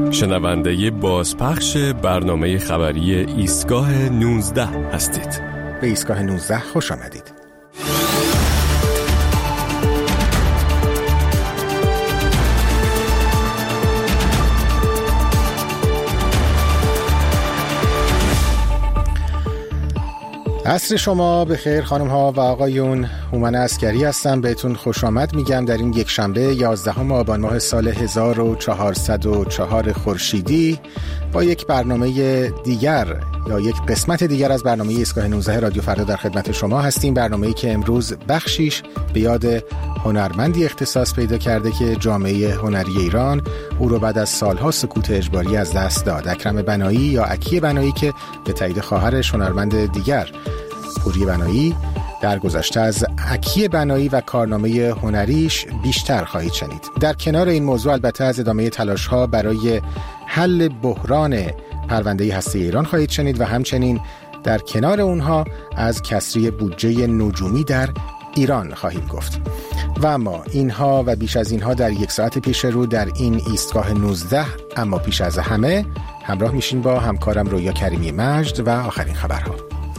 شنونده بازپخش برنامه خبری ایستگاه 19 هستید. به ایستگاه 19 خوش آمدید. عصر شما بخیر خانم ها و آقایون. هومن عسکری هستم، بهتون خوش آمد میگم در این یک شنبه 11 آبان ماه سال 1404 خورشیدی با یک برنامه دیگر یا یک قسمت دیگر از برنامه ایستگاه 19 رادیو فردا در خدمت شما هستیم. برنامه‌ای که امروز بخشیش به یاد هنرمندی اختصاص پیدا کرده که جامعه هنری ایران او رو بعد از سالها سکوت اجباری از دست داد. اکرم بنایی یا اکی بنایی که به تایید خواهرش هنرمند دیگر پوری بنایی در گذشته از اکی بنایی و کارنامه هنریش بیشتر خواهید شنید. در کنار این موضوع البته از ادامه تلاش‌ها برای حل بحران پرونده هسته ایران خواهید شنید و همچنین در کنار اونها از کسری بودجه نجومی در ایران خواهیم گفت. و اما اینها و بیش از اینها در یک ساعت پیش رو در این ایستگاه 19. اما پیش از همه همراه میشین با همکارم رویا کریمی مجد و آخرین خبرها.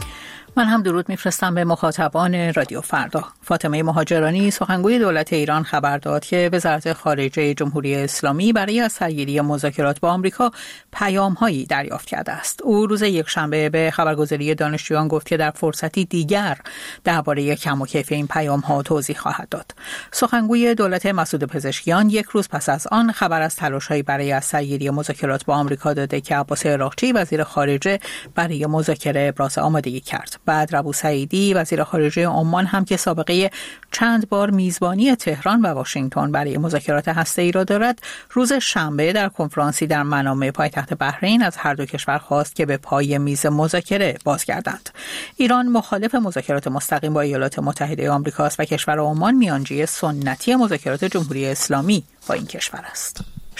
من هم درود میفرستم به مخاطبان رادیو فردا. فاطمه مهاجرانی سخنگوی دولت ایران خبر داد که وزارت خارجه جمهوری اسلامی برای از سرگیری مذاکرات با آمریکا پیام‌هایی دریافت کرده است. او روز یکشنبه به خبرگزاری دانشجویان گفت که در فرصتی دیگر درباره کم و کیف این پیام‌ها توضیح خواهد داد. سخنگوی دولت مسعود پزشکیان یک روز پس از آن خبر از تلاش‌هایی برای از سرگیری مذاکرات با آمریکا داده که عباس عراقچی وزیر خارجه برای مذاکره ابراز آمادگی کرد. بعد ابو سعیدی وزیر خارجه عمان هم که سابقه چند بار میزبانی تهران و واشنگتن برای مذاکرات هسته‌ای را دارد، روز شنبه در کنفرانسی در منامه پایتخت بحرین از هر دو کشور خواست که به پای میز مذاکره بازگردند. ایران مخالف مذاکرات مستقیم با ایالات متحده آمریکا است و کشور عمان میانجی سنتی مذاکرات جمهوری اسلامی با این کشور است.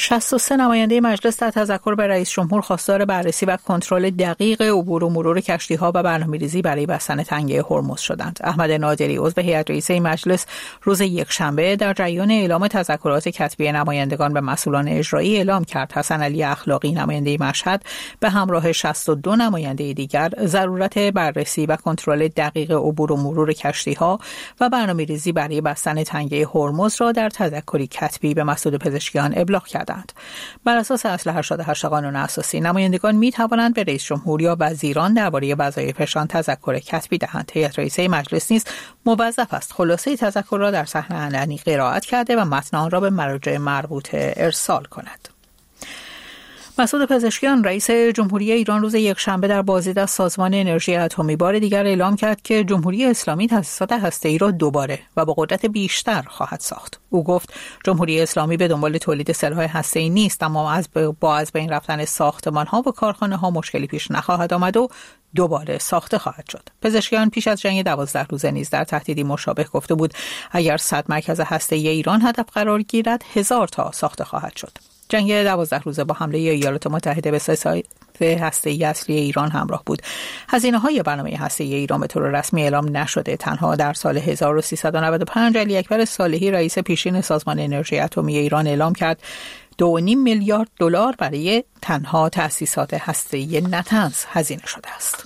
63 نماینده مجلس در تذکر به رئیس جمهور خواستار بررسی و کنترل دقیق عبور و مرور کشتی‌ها و برنامه‌ریزی برای بستن تنگه هرمز شدند. احمد نادری عضو هیئت رئیسه مجلس روز یکشنبه در جریان اعلام تذکرات کتبی نمایندگان به مسئولان اجرایی اعلام کرد حسن علی اخلاقی نماینده مشهد به همراه 62 نماینده دیگر ضرورت بررسی و کنترل دقیق عبور و مرور کشتی‌ها و برنامه‌ریزی برای بستن تنگه هرمز را در تذکری کتبی به مسعود پزشکیان ابلاغ کردند. بر اساس اصل 88 قانون اساسی نمایندگان می توانند به رئیس جمهور یا وزیران درباره وظایفشان تذکر کتبی دهند. هیئت رئیسه مجلس نیز موظف است خلاصه تذکر را در صحن علنی قرائت کرده و متن آن را به مراجع مربوطه ارسال کند. مسعود پزشکیان رئیس جمهوری ایران روز یکشنبه در بازدید از سازمان انرژی اتمی بار دیگر اعلام کرد که جمهوری اسلامی تأسیسات هسته‌ای را دوباره و با قدرت بیشتر خواهد ساخت. او گفت جمهوری اسلامی به دنبال تولید سلاح هسته‌ای نیست، اما با از بین رفتن ساختمان‌ها و کارخانه‌ها مشکلی پیش نخواهد آمد و دوباره ساخته خواهد شد. پزشکیان پیش از جنگ 12 روزه نیز در تهدیدی مشابه گفته بود اگر 100 مرکز هسته‌ای ایران هدف قرار گیرد 1000 تا ساخته خواهد شد. جنگ 12 روزه با حمله ایالات متحده به سایت هسته‌ای اصلی ایران همراه بود. هزینه‌های برنامه هسته‌ای ایران به طور رسمی اعلام نشده. تنها در سال 1395 علی اکبر صالحی رئیس پیشین سازمان انرژی اتمی ایران اعلام کرد 2.5 میلیارد دلار برای تنها تأسیسات هسته‌ای نتنز هزینه شده است.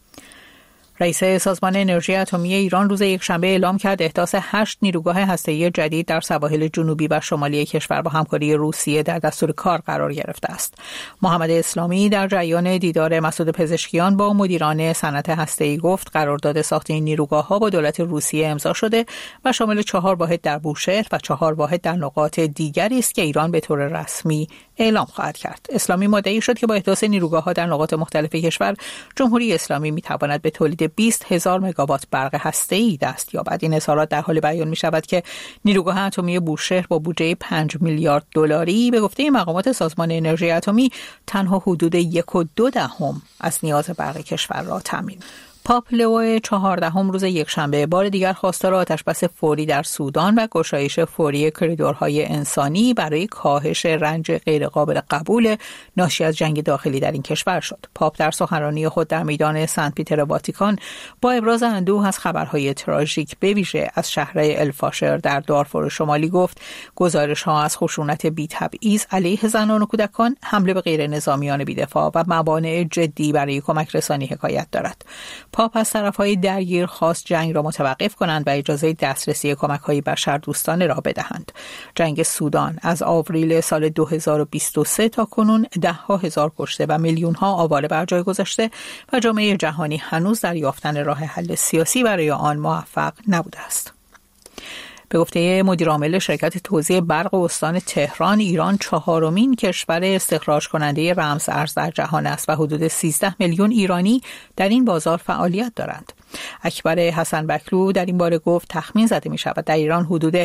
رئیس سازمان انرژی اتمی ایران روز یکشنبه اعلام کرد احداث 8 نیروگاه هسته‌ای جدید در سواحل جنوبی و شمالی کشور با همکاری روسیه در دستور کار قرار گرفته است. محمد اسلامی در جریان دیدار مسعود پزشکیان با مدیران صنعت هسته‌ای گفت قرارداد ساخت این نیروگاه‌ها با دولت روسیه امضا شده و شامل 4 واحد در بوشهر و 4 واحد در نقاط دیگری است که ایران به طور رسمی اعلام خواهد کرد. اسلامی مدعی شد که با احداث نیروگاه‌ها در نقاط مختلف کشور جمهوری اسلامی می‌تواند به تولید 20,000 مگاوات برق هسته‌ای دست یابد. این اظهارات در حال بیان می‌شود که نیروگاه اتمی بوشهر با بودجه 5 میلیارد دلاری به گفته مقامات سازمان انرژی اتمی تنها حدود 1.2 از نیاز برق کشور را تامین. پاپ لئو 14 روز یکشنبه بار دیگر خواستار آتشبس فوری در سودان و گشایش فوری کریدورهای انسانی برای کاهش رنج غیرقابل قبول ناشی از جنگ داخلی در این کشور شد. پاپ در سخنرانی خود در میدان سنت پیتر واتیکان با ابراز اندوه از خبرهای تراژیک به ویژه از شهر الفاشر در دارفور شمالی گفت گزارش‌ها از خشونت بی‌تبعیض علیه زنان و کودکان، حمله به غیر نظامیان بی‌دفاع و موانع جدی برای کمک رسانی حکایت دارد. پاپ از طرف‌های درگیر خواست جنگ را متوقف کنند و اجازه دسترسی کمک‌های بشردوستانه را بدهند. جنگ سودان از آوریل سال 2023 تا کنون ده‌ها هزار کشته و میلیون‌ها آواره بر جای گذاشته و جامعه جهانی هنوز در یافتن راه حل سیاسی برای آن موفق نبوده است. به گفته مدیرعامل شرکت توزیع برق استان تهران، ایران 4مین کشور استخراج کننده رمز ارز در جهان است و حدود 13 میلیون ایرانی در این بازار فعالیت دارند. اکبر حسن بکلو در این باره گفت تخمین زده می شود در ایران حدود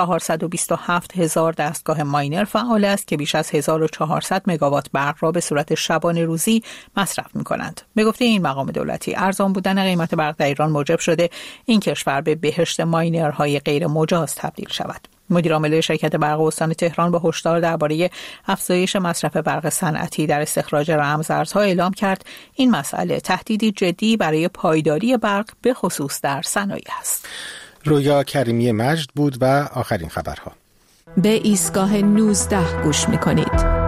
427,000 دستگاه ماینر فعال است که بیش از 1400 مگاوات برق را به صورت شبانه روزی مصرف می کنند. به گفته این مقام دولتی، ارزان بودن قیمت برق در ایران موجب شده این کشور به بهشت ماینرهای غیر مجاز تبدیل شود. مدیرعامل شرکت برق استان تهران با هشدار درباره افزایش مصرف برق صنعتی در استخراج رمزارزها اعلام کرد این مسئله تهدیدی جدی برای پایداری برق به خصوص در صنایع است. رویا کریمی مجد بود و آخرین خبرها. به ایستگاه 19 گوش می‌کنید.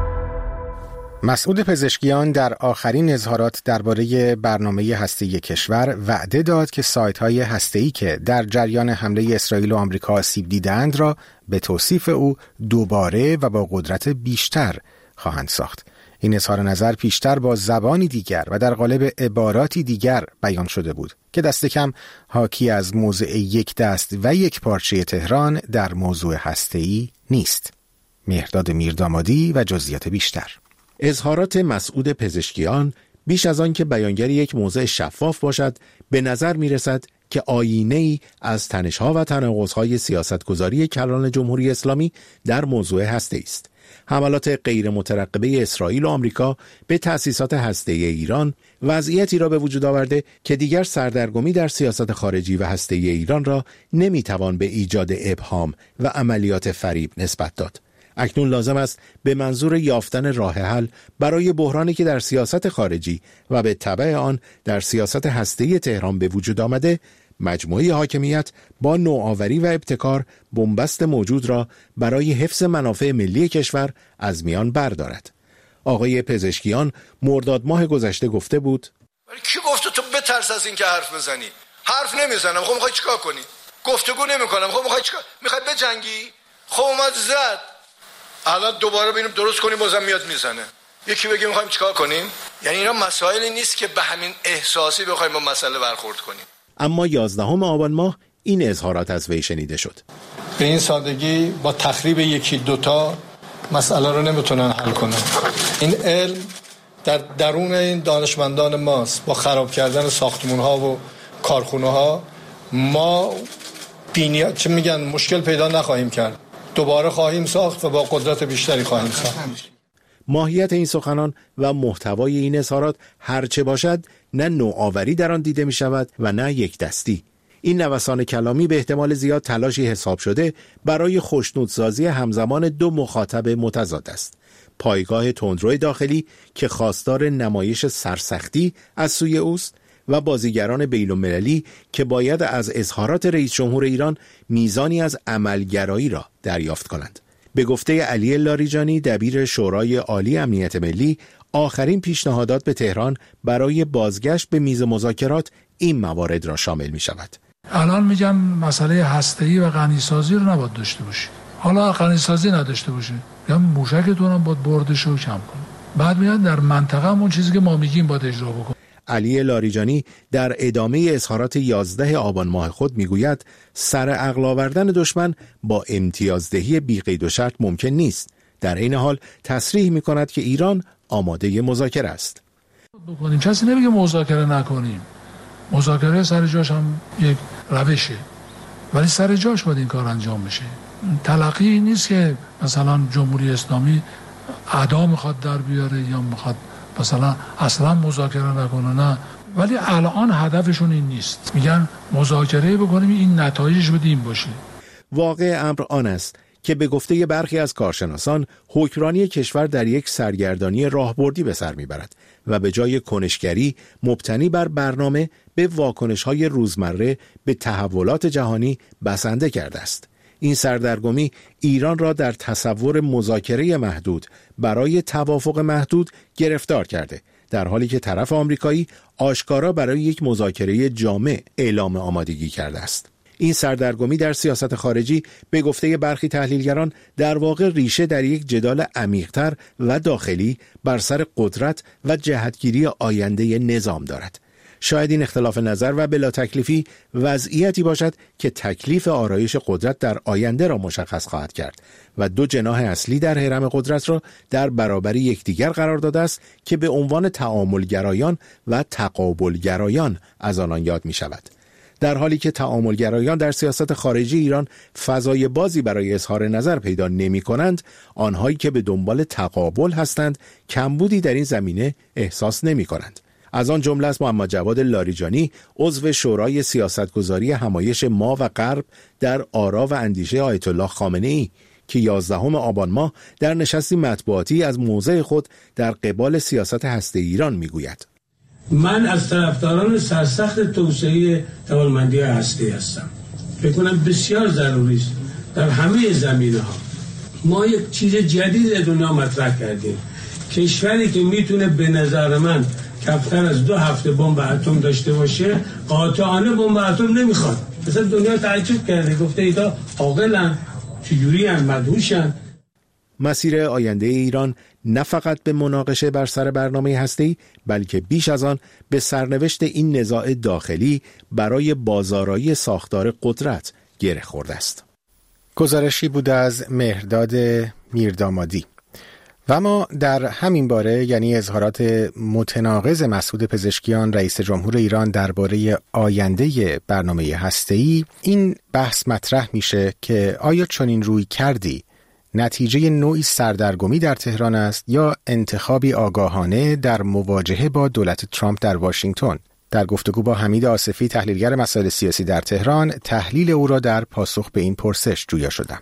مسعود پزشکیان در آخرین اظهارات درباره برنامه هسته‌ای کشور وعده داد که سایت‌های هسته‌ای که در جریان حمله اسرائیل و آمریکا آسیب دیدند را به توصیف او دوباره و با قدرت بیشتر خواهند ساخت. این اظهار نظر پیشتر با زبانی دیگر و در قالب عباراتی دیگر بیان شده بود که دست کم حاکی از موضع یک دست و یک پارچه تهران در موضوع هسته‌ای نیست. مهرداد میردامادی و جزئیات بیشتر. اظهارات مسعود پزشکیان بیش از آن که بیانگر یک موضع شفاف باشد، به نظر می رسد که آیینه‌ای از تنش‌ها و تناقض‌های سیاستگذاری کلان جمهوری اسلامی در موضوع هسته‌ای است. حملات غیر مترقبه اسرائیل و آمریکا به تأسیسات هسته‌ای ایران وضعیتی را به وجود آورده که دیگر سردرگمی در سیاست خارجی و هسته‌ای ایران را نمی‌توان به ایجاد ابهام و عملیات فریب نسبت داد. اکنون لازم است به منظور یافتن راه حل برای بحرانی که در سیاست خارجی و به تبع آن در سیاست هسته‌ای تهران به وجود آمده، مجموعه حاکمیت با نوآوری و ابتکار بنبست موجود را برای حفظ منافع ملی کشور از میان بردارد. آقای پزشکیان مرداد ماه گذشته گفته بود: ولی کی گفت تو بترس از این که حرف بزنی؟ حرف نمیزنم. خب میخوای چیکار کنی؟ گفتگو نمیکنم. خب میخوای چیکار؟ میخوای بجنگی؟ خب اومد زد. الان دوباره ببینیم درست کنیم بازم میاد میزنه. یکی بگه میخوایم چیکار کنیم؟ یعنی اینا مسائلی نیست که به همین احساسی بخوایم با مسئله برخورد کنیم. اما 11 آبان ماه این اظهارات از وی شنیده شد. به این سادگی با تخریب یکی دوتا مسئله رو نمیتونن حل کنن. این علم در درون این دانشمندان ماست. با خراب کردن ساختمان‌ها و کارخونه‌ها ما چه میگن مشکل پیدا نخواهیم کرد. دوباره خواهیم ساخت و با قدرت بیشتری خواهیم ساخت. ماهیت این سخنان و محتوای این اظهارات هرچه باشد، نه نوآوری در آن دیده می شود و نه یک دستی. این نوسان کلامی به احتمال زیاد تلاشی حساب شده برای خوشنودسازی همزمان دو مخاطب متضاد است. پایگاه تندرو داخلی که خواستار نمایش سرسختی از سوی اوست و بازیگران بین‌المللی که باید از اظهارات رئیس جمهور ایران میزانی از عملگرایی را دریافت کنند. به گفته علی لاریجانی دبیر شورای عالی امنیت ملی، آخرین پیشنهادات به تهران برای بازگشت به میز مذاکرات این موارد را شامل می شود. الان میگن مسئله هسته‌ای و غنیسازی رو نباید داشته باشی. حالا غنیسازی نداشته باشی، یا موشکتون هم باید بردش رو کم کن. بعد میاد در منطقه همون چیزی که ما میگیم باید اجرا بکن. علی لاریجانی در ادامه اظهارات 11 آبان ماه خود میگوید سر عقل آوردن دشمن با امتیازدهی بی قید و شرط ممکن نیست. در این حال تصریح میکند که ایران آماده مذاکره است. بکنیم. کسی نمیگه مذاکره نکنیم. مذاکره سر جاش هم یک روشه، ولی سر جاش باید این کار انجام بشه. تلقی نیست که مثلا جمهوری اسلامی ادا میخواد در بیاره یا میخواد مثلا اصلا مذاکره نکنه. نه، ولی الان هدفشون این نیست. میگن مذاکره بکنیم این نتایجش بده این باشه. واقع امر آن است که به گفته برخی از کارشناسان حکمرانی کشور در یک سرگردانی راهبردی به سر میبرد و به جای کنشگری مبتنی بر برنامه به واکنش‌های روزمره به تحولات جهانی بسنده کرده است. این سردرگمی ایران را در تصور مذاکره محدود برای توافق محدود گرفتار کرده، در حالی که طرف آمریکایی آشکارا برای یک مذاکره جامع اعلام آمادگی کرده است. این سردرگمی در سیاست خارجی به گفته برخی تحلیلگران در واقع ریشه در یک جدال عمیق‌تر و داخلی بر سر قدرت و جهتگیری آینده نظام دارد. شاید این اختلاف نظر و بلا تکلیفی وضعیتی باشد که تکلیف آرایش قدرت در آینده را مشخص خواهد کرد و دو جناح اصلی در هرم قدرت را در برابر یکدیگر قرار داده است که به عنوان تعاملگرایان و تقابلگرایان از آنان یاد می شود. در حالی که تعاملگرایان در سیاست خارجی ایران فضای بازی برای اظهار نظر پیدا نمی کنند، آنهایی که به دنبال تقابل هستند کمبودی در این زمینه احساس نمی کنند. از آن جمله است محمد جواد لاریجانی، عضو شورای سیاستگذاری همایش ما و غرب در آرا و اندیشه آیت الله خامنه‌ای که 11 آبان ماه در نشستی مطبوعاتی از موضع خود در قبال سیاست هسته ایران میگوید: من از طرفداران سرسخت توسعه توانمندی هسته هستم. فکر کنم بسیار ضروری است در همه زمینه‌ها. ما یک چیز جدید دنیا مطرح کردیم. کشوری که میتونه به نظر من کمتر از 2 هفته بمب اتم داشته باشه قاطعانه بمب اتم نمیخواد. مثلا دنیا تعجب کرده، گفته اینا عاقلن، چجوری ان، مدهوشن. مسیر آینده ایران نه فقط به مناقشه بر سر برنامه هسته‌ای، بلکه بیش از آن به سرنوشت این نزاع داخلی برای بازآرایی ساختار قدرت گره خورده است. گزارشی بود از مهرداد میردامادی. و ما در همین باره، یعنی اظهارات متناقض مسعود پزشکیان رئیس جمهور ایران درباره آینده برنامه هسته‌ای، این بحث مطرح میشه که آیا چنین روی کردی نتیجه نوعی سردرگمی در تهران است یا انتخابی آگاهانه در مواجهه با دولت ترامپ در واشنگتن؟ در گفتگو با حمید آصفی، تحلیلگر مسائل سیاسی در تهران، تحلیل او را در پاسخ به این پرسش جویا شدم.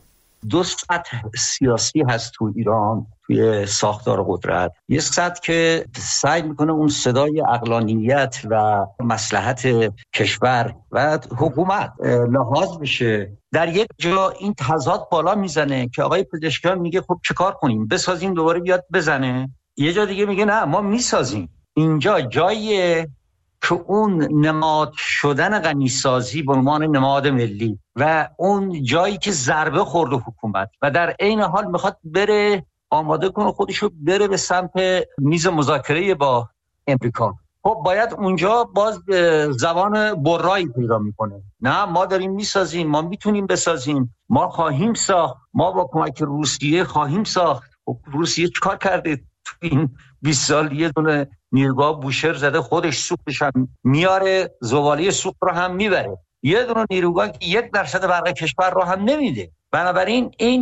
2 سطح سیاسی هست تو ایران، توی ساختار قدرت. یه سطح که سعی میکنه اون صدای عقلانیت و مصلحت کشور و حکومت لحاظ بشه. در یک جا این تضاد بالا میزنه که آقای پزشکیان میگه خب چه کار کنیم، بسازیم دوباره بیاد بزنه. یه جا دیگه میگه نه، ما میسازیم. اینجا جاییه که اون نماد شدن غنیسازی به عنوان نماد ملی و اون جایی که ضربه خورده حکومت و در عین حال میخواد بره آماده کنه خودشو بره به سمت میز مذاکره با امریکا، خب باید اونجا باز زبان برایی پیدا میکنه. نه، ما داریم میسازیم، ما میتونیم بسازیم، ما خواهیم ساخت، ما با کمک روسیه خواهیم ساخت. خب روسیه چیکار کرده تو این 20 سال؟ یه دونه نیروگاه بوشهر زده، خودش سوختش هم میاره، زباله سوخت رو هم میبره. یه دونه نیروگاه که 1% برق کشور رو هم نمیده. بنابراین این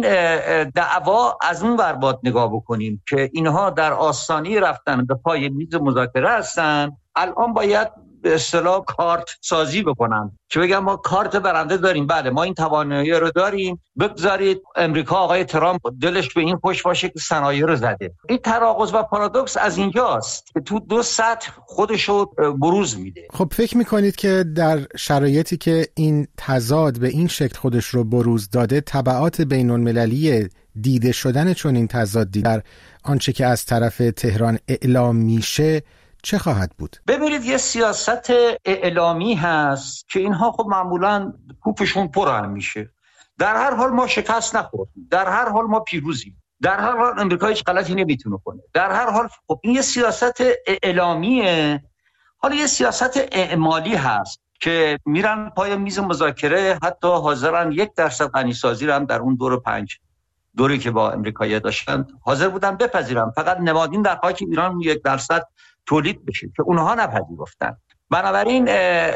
دعوا از اون ور باید نگاه بکنیم که اینها در آستانه رفتن به پای میز مذاکره هستن. الان باید به اصطلاح کارت سازی بکنن که بگم ما کارت برنده داریم، بله ما این توانایی رو داریم، بگذارید امریکا، آقای ترامپ دلش به این خوش باشه که صنایع رو زده. این تناقض و پارادوکس از اینجاست که تو 2 سطح خودشو بروز میده. خب فکر میکنید که در شرایطی که این تضاد به این شکل خودش رو بروز داده، تبعات بین‌المللی دیده شدن چون این تضاد در آنچه که از طرف تهران اعلام میشه چه خواهد بود؟ ببینید، یه سیاست اعلامی هست که اینها خب معمولاً کوپشون پر هم میشه. در هر حال ما شکست نخوردیم، در هر حال ما پیروزیم، در هر حال امریکا هیچ غلطی نمیتونه کنه، در هر حال خب این یه سیاست اعلامیه. حالا یه سیاست اعمالی هست که میرن پای میز مذاکره، حتی حاضرن 1% غنیسازی رو هم در اون 5 دوری که با امریکایی‌ها داشتن حاضر بودن بپذیرن، فقط نمادین در خاک ایران 1% تولید بشه که اونها نپذیرفتن. بنابراین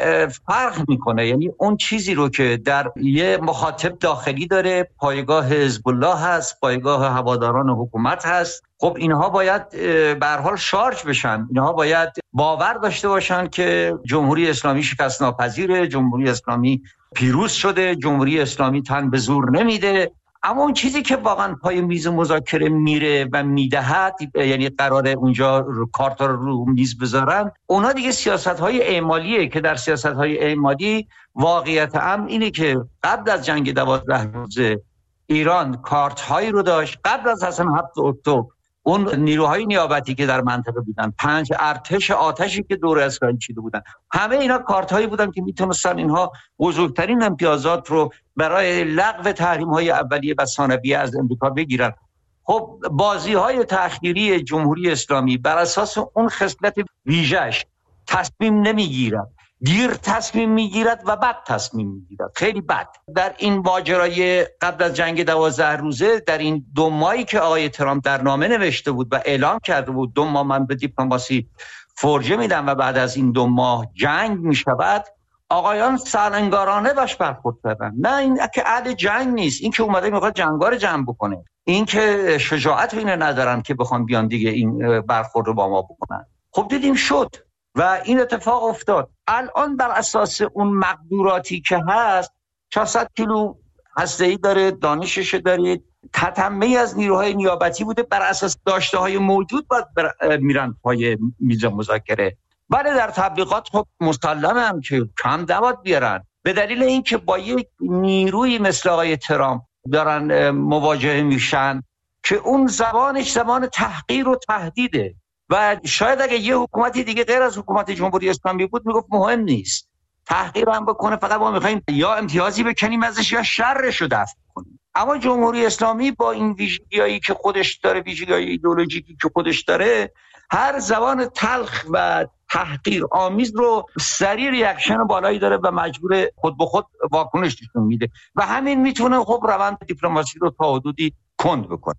فرق میکنه، یعنی اون چیزی رو که در یه مخاطب داخلی داره، پایگاه حزب الله هست، پایگاه هواداران حکومت هست، خب اینها باید به هر حال شارژ بشن، اینها باید باور داشته باشن که جمهوری اسلامی شکست ناپذیره، جمهوری اسلامی پیروز شده، جمهوری اسلامی تن به زور نمیده. اما اون چیزی که واقعا پای میز مذاکره میره و میدهد، یعنی قراره اونجا کارت رو میز بذارن، اونا دیگه سیاست‌های اعمالیه که در سیاست‌های اعمالی واقعیت امر اینه که قبل از جنگ 12 روزه ایران کارت‌هایی رو داشت، قبل از اصلا 7 اکتبر اون نیروهای نیابتی که در منطقه بودن، 5 ارتش آتشی که دور اسرائیل چیده بودن، همه اینا کارت‌هایی بودن که میتونستن اینها بزرگترین امتیازات رو برای لغو تحریم‌های اولیه و ثانویه از امریکا بگیرن. خب بازی‌های تأخیری جمهوری اسلامی بر اساس اون خصلت ویژه‌اش تصمیم نمیگیرن، دیر تصمیم میگیرد و بد تصمیم میگیرد، خیلی بد. در این ماجرای قبل از جنگ 12 روزه، در این 2 ماهی که آقای ترامپ در نامه نوشته بود و اعلام کرده بود 2 ماه من به دیپلماسی فرجه میدم و بعد از این 2 ماه جنگ میشود، آقایان سرانگارانه باش برخورد کردن. نه این که اهل جنگ نیست، این که اومده میخواد جنگا رو جمع بکنه، این که شجاعت اینو ندارن که بخوان بیان دیگه این برخورد رو با ما بکنن. خب دیدیم شد و این اتفاق افتاد. الان بر اساس اون مقدوراتی که هست 400 کیلو هسته‌ای داره، دانشش دارید، تتمه از نیروهای نیابتی بوده، بر اساس داشته‌های موجود باید میرن پای میز مذاکره. ولی در تبلیغات خب مسلمه هم که کم نباید بیارن، به دلیل اینکه با یک نیروی مثل آقای ترامپ دارن مواجهه میشن که اون زبانش زبان تحقیر و تهدیده و شاید اگه یه حکومتی دیگه غیر از حکومت جمهوری اسلامی بود میگفت مهم نیست، تحقیر هم بکنه، فقط ما میخوایم یا امتیازی بکنیم ازش یا شرش رو دفع کنیم. اما جمهوری اسلامی با این ویژگی‌هایی که خودش داره، ویژگی‌های ایدئولوژیکی که خودش داره، هر زبان تلخ و تحقیر آمیز رو سریع ریاکشن بالایی داره و مجبور خود به خود واکنش نشون میده و همین میتونه خب روند دیپلماسی رو تا حدودی کند بکنه.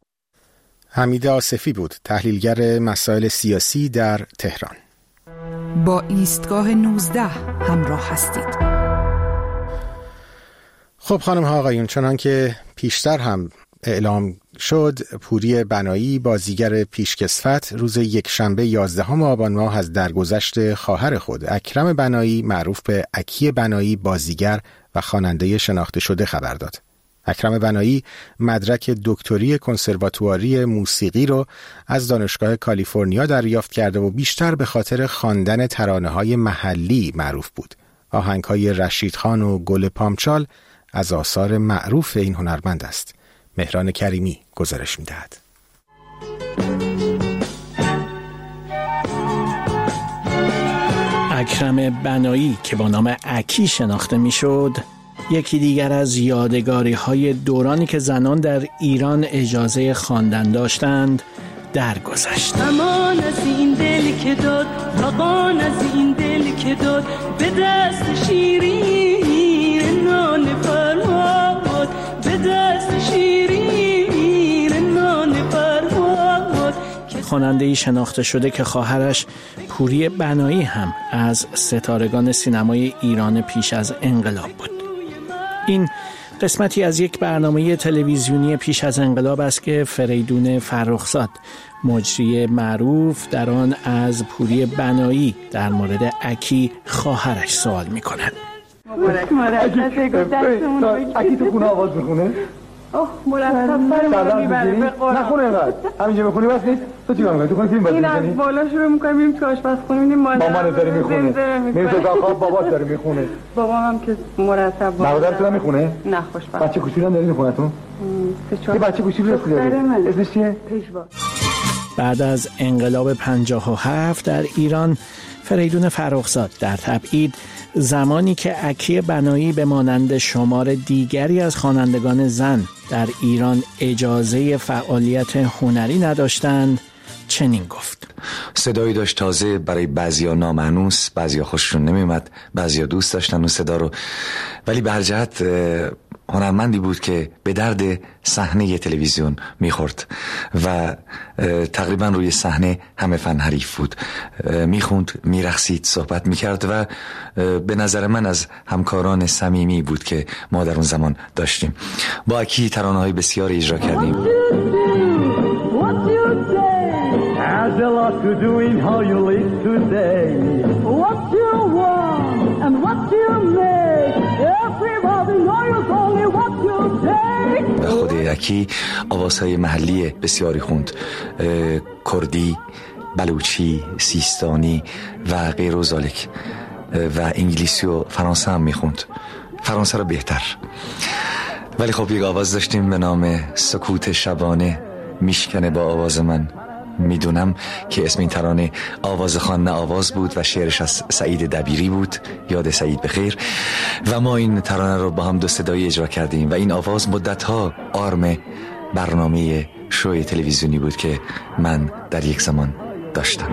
حمید آصفی بود، تحلیلگر مسائل سیاسی در تهران. با ایستگاه 19 همراه هستید. خب خانم ها آقایون، چنان که پیشتر هم اعلام شد، پوری بنایی بازیگر پیشکسوت روز یکشنبه 11 آبان ماه از درگذشت خواهر خود اکرم بنایی معروف به اکی بنایی بازیگر و خواننده شناخته شده خبر داد. اکرم بنایی مدرک دکتری کنسرواتواری موسیقی رو از دانشگاه کالیفرنیا دریافت کرده و بیشتر به خاطر خواندن ترانه‌های محلی معروف بود. آهنگ‌های رشید خان و گل پامچال از آثار معروف این هنرمند است. مهران کریمی گزارش می‌دهد. اکرم بنایی که با نام اکی شناخته می‌شد، یکی دیگر از یادگاری‌های دورانی که زنان در ایران اجازه خواندن داشتند درگذشت. امان از این دل که داد، فغان از این دل که داد، به دست شیرین نان فرماد، به دست شیرین نان فرماد. خواننده‌ای شناخته شده که خواهرش پوری بنایی هم از ستارگان سینمای ایران پیش از انقلاب بود. این قسمتی از یک برنامه تلویزیونی پیش از انقلاب است که فریدون فرخزاد، مجری معروف، در آن از پوری بنایی در مورد اکی خواهرش سوال می‌کند. اکی تو خونه آواز می‌خونه؟ اوه مرتب برام میبره به قرآن. نخونه اینقدر همینجا بخونی بس نیست. تو چی کار می‌کنی؟ تو خونه فیلم بازی می‌کنی؟ این از بالا شروع می‌کنیم میریم تو آشپزخونه می‌بینیم مامان داره می‌خونه. میره تو خواب بابات داره می‌خونه. بابام هم که مرتب مادرت هم می‌خونه؟ نه خوشبخت. بچه کوچولو هم داری می‌خونه تو؟ یه بچه کوچولو داری. اسمش چیه؟ پیشوا. بعد از انقلاب 57 در ایران، فریدون فرخزاد در تبعید، زمانی که اکی بنایی به مانند شمار دیگری از خوانندگان زن در ایران اجازه فعالیت هنری نداشتند، چنین گفت: صدایی داشت تازه، برای بعضیا نامانوس، بعضیا خوششون نمیومد، بعضیا دوست داشتن اون صدا رو، ولی به هر جهت هنرمندی بود که به درد صحنه تلویزیون میخورد و تقریبا روی صحنه همه فن حریف بود. میخوند، میرقصید، صحبت میکرد و به نظر من از همکاران صمیمی بود که ما در اون زمان داشتیم. با اکی ترانه‌های بسیار اجرا کردیم. و خود اکی آوازهای محلی بسیاری خوند، کردی، بلوچی، سیستانی و غیر و ذالک، و انگلیسی و فرانسه هم میخوند، فرانسه رو بهتر. ولی خب یک آواز داشتیم به نام سکوت شبانه میشکنه با آواز من. میدونم که اسم این ترانه آوازخوان نه آواز بود و شعرش از سعید دبیری بود، یاد سعید بخیر، و ما این ترانه رو با هم دو صدایی اجرا کردیم و این آواز مدتها آرم برنامه شوی تلویزیونی بود که من در یک زمان داشتم.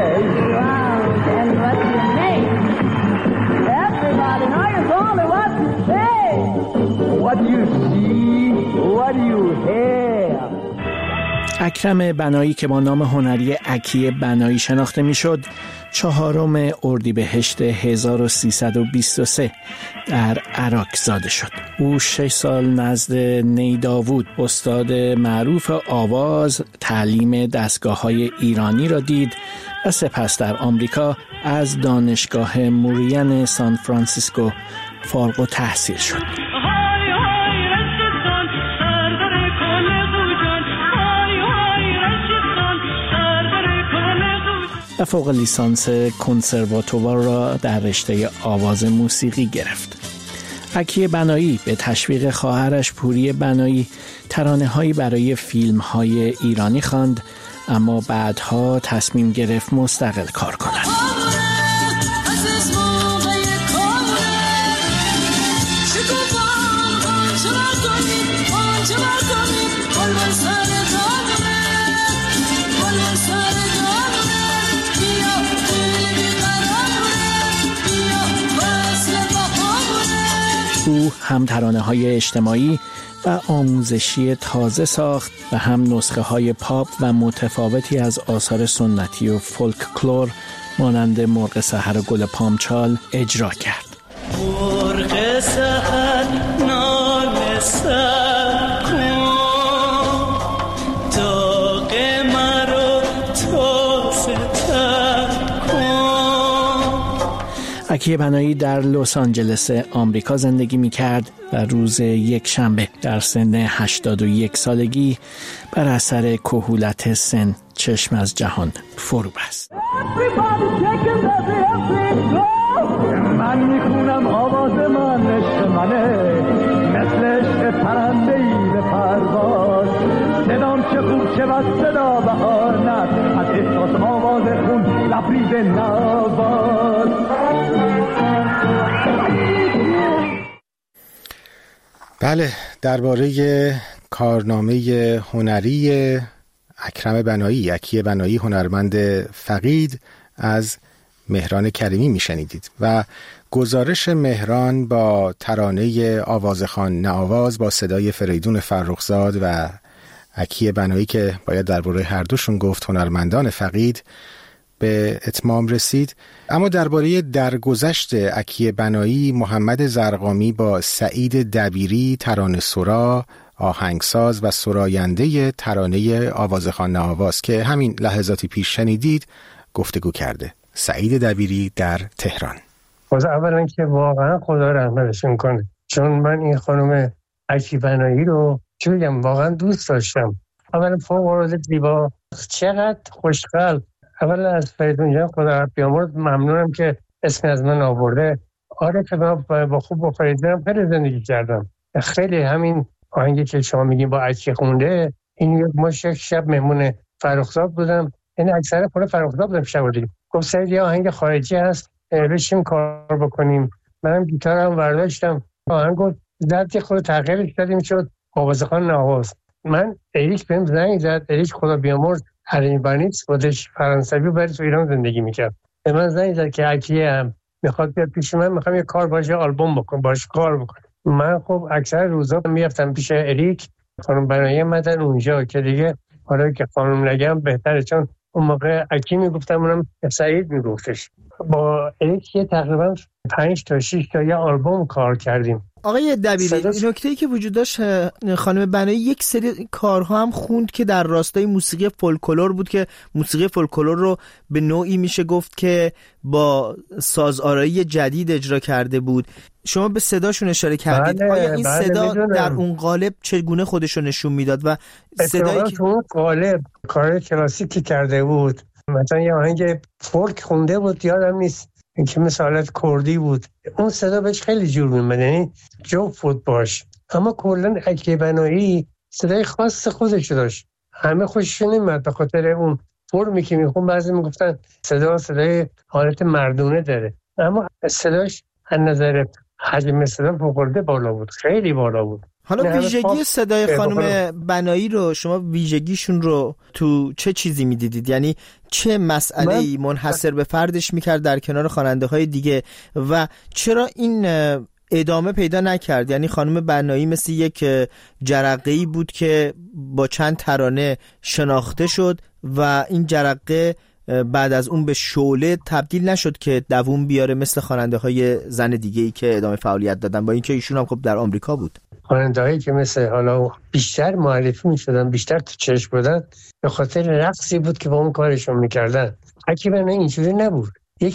اکرم بنایی که با نام هنری اکی بنایی شناخته میشد 4 اردیبهشت 1323 در عراق زاده شد. او 6 سال نزد نیداوود استاد معروف آواز تعلیم دستگاه‌های ایرانی را دید و سپس در آمریکا از دانشگاه موریان سان فرانسیسکو فارغ التحصیل شد. و فوق لیسانس کنسرواتوار را در رشته آواز موسیقی گرفت. اکی بنایی به تشویق خواهرش پوری بنایی ترانه‌هایی برای فیلم‌های ایرانی خواند، اما بعدها تصمیم گرفت مستقل کار کند. او هم ترانه‌های اجتماعی و آموزشی تازه ساخت و هم نسخه‌های پاپ و متفاوتی از آثار سنتی و فولکلور مانند مرغ سحر و گل پامچال اجرا کرد. مرغ سحر ناله سر کن، داغ مرا تازه تر کن. اکی بنایی در لس آنجلس آمریکا زندگی می‌کرد و روز یکشنبه در سن 81 سالگی بر اثر کهولت سن چشم از جهان فرو بست. من میخونم آواز من عشق منه، مثل عشق پرنده‌ای به پرواز، صدام چه خوب چه بس صدا بهار ند، از احساس آواز خون لبریز نواز. بله، درباره کارنامه هنری اکرم بنایی، اکی بنایی هنرمند فقید از مهران کریمی میشنیدید و گزارش مهران با ترانه آوازخوان نه آواز با صدای فریدون فرخزاد و اکی بنایی که باید درباره هر دوشون گفت هنرمندان فقید به اتمام رسید. اما درباره درگذشت اکی بنایی، محمد زرقامی با سعید دبیری ترانه سرا، آهنگساز و سراینده ترانه آوازخوان نه آواز که همین لحظاتی پیش شنیدید گفتگو کرده. سعید دبیری در تهران. اولا که واقعا خدا رحمتشون کنه، چون من این خانم اکی بنایی رو چون واقعا دوست داشتم. اولا فوق العاده زیبا، چقدر خوشقلب. اولا از فریدون جان خدا بیامرز ممنونم که اسم از من آورده. آره که من با خوب با فریدونم خیلی زندگی کردم. خیلی همین آهنگی که شما میگین با اکی خونده، این ما شب مهمون فرخزاد بودم، یعنی اکثر پر فرخزاد بودم شب بودیم. گفت سعید یه آهنگ خارجی هست بشیم کار بکنیم. منم گیتارم برداشتم، آهنگ گفت زد خود تغییرش دادیم شد آوازخوان نه آواز. من اریک بهم زنگ زد، اریک خدا بیامرز هرینبانیتس خودش فرانسوی بود تو ایران زندگی میکرد. به من زنگ زد که اکی هم میخواد بیاد پیش من، میخوام یه کار باشه آلبوم بکن باش کار بکن. من خب اکثر روزا میرفتم پیش اریک، خانم بنایی مدن اونجا که دیگه حالا که خانم نگم بهتره، چون اون موقع اکی میگفتم اونم سعید میگفتش. با اریک یه تقریبا 5 تا 6 تا یه آلبوم کار کردیم. آقای دبیری، نکته‌ای که وجود داشت، خانم بنایی یک سری کارها هم خوند که در راستای موسیقی فولکلور بود که موسیقی فولکلور رو به نوعی میشه گفت که با سازآرایی جدید اجرا کرده بود. شما به صداشون اشاره کردید. آیا این صدا در اون قالب چگونه خودش رو نشون میداد و صدایی که اون قالب کار کلاسیکی کرده بود، مثلا یه آهنگ فولک خونده بود یادم نیست که مثالت کردی بود، اون صدا بهش خیلی جور میمد، یعنی جوف بود باش. اما کلن اکی بنایی صدای خاص خودش داشت، همه خوشش نمیاد به خاطر اون فرمی که میخون. بعضی میگفتن صدای حالت مردونه داره، اما صداش از نظر حجم صدا فوق‌العاده بالا بود، خیلی بالا بود. حالا ویژگی صدای خانم بنایی رو شما ویژگیشون رو تو چه چیزی میدیدید؟ یعنی چه مسئله‌ای منحصر به فردش میکرد در کنار خواننده های دیگه و چرا این ادامه پیدا نکرد؟ یعنی خانم بنایی مثل یک جرقه‌ای بود که با چند ترانه شناخته شد و این جرقه بعد از اون به شعله تبدیل نشد که دووم بیاره مثل خواننده های زن دیگه‌ای که ادامه فعالیت دادن، با اینکه ایشون هم خب در آمریکا بود. خواننده‌هایی که مثل حالا بیشتر معرفی می‌شدن، بیشتر تو چشم بودن، به خاطر رقصی بود که با اون کارشون می‌کردن. اکی بنایی اینجوری نبود.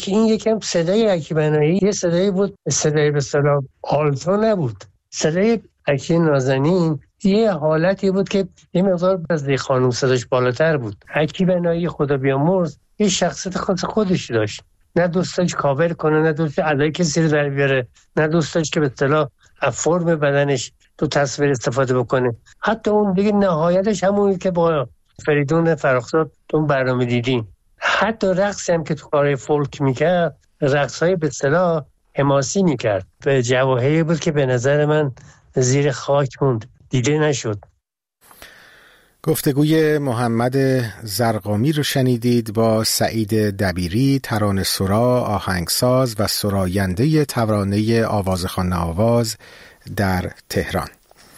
یکم صدای اکی بنایی یه صدایی بود، صدای به اصطلاح آلتو نبود. صدای اکی نازنین یه حالتی بود که یه مقدار از خانم صداش بالاتر بود. اکی بنایی خدا بیامرز یه شخصیت خودش داشت، نه دوست داشت کاور کنه، نه دوست داشت ادای کسی رو در بیاره، نه دوست داشت که به اصطلاح از فرم بدنش تو تصویر استفاده بکنه. حتی اون دیگه نهایتش همونی که با فریدون فراخزاد تو برنامه دیدیم. حتی رقصی هم که تو کارهای فولک میکرد، رقصهای به اصطلاح حماسی میکرد، به جواهری بود که به نظر من زیر خاک موند، دیده نشد. گفتگوی محمد زرقامی رو شنیدید با سعید دبیری، ترانه‌سرا، آهنگساز و سراینده ترانه آوازخوان آواز در تهران.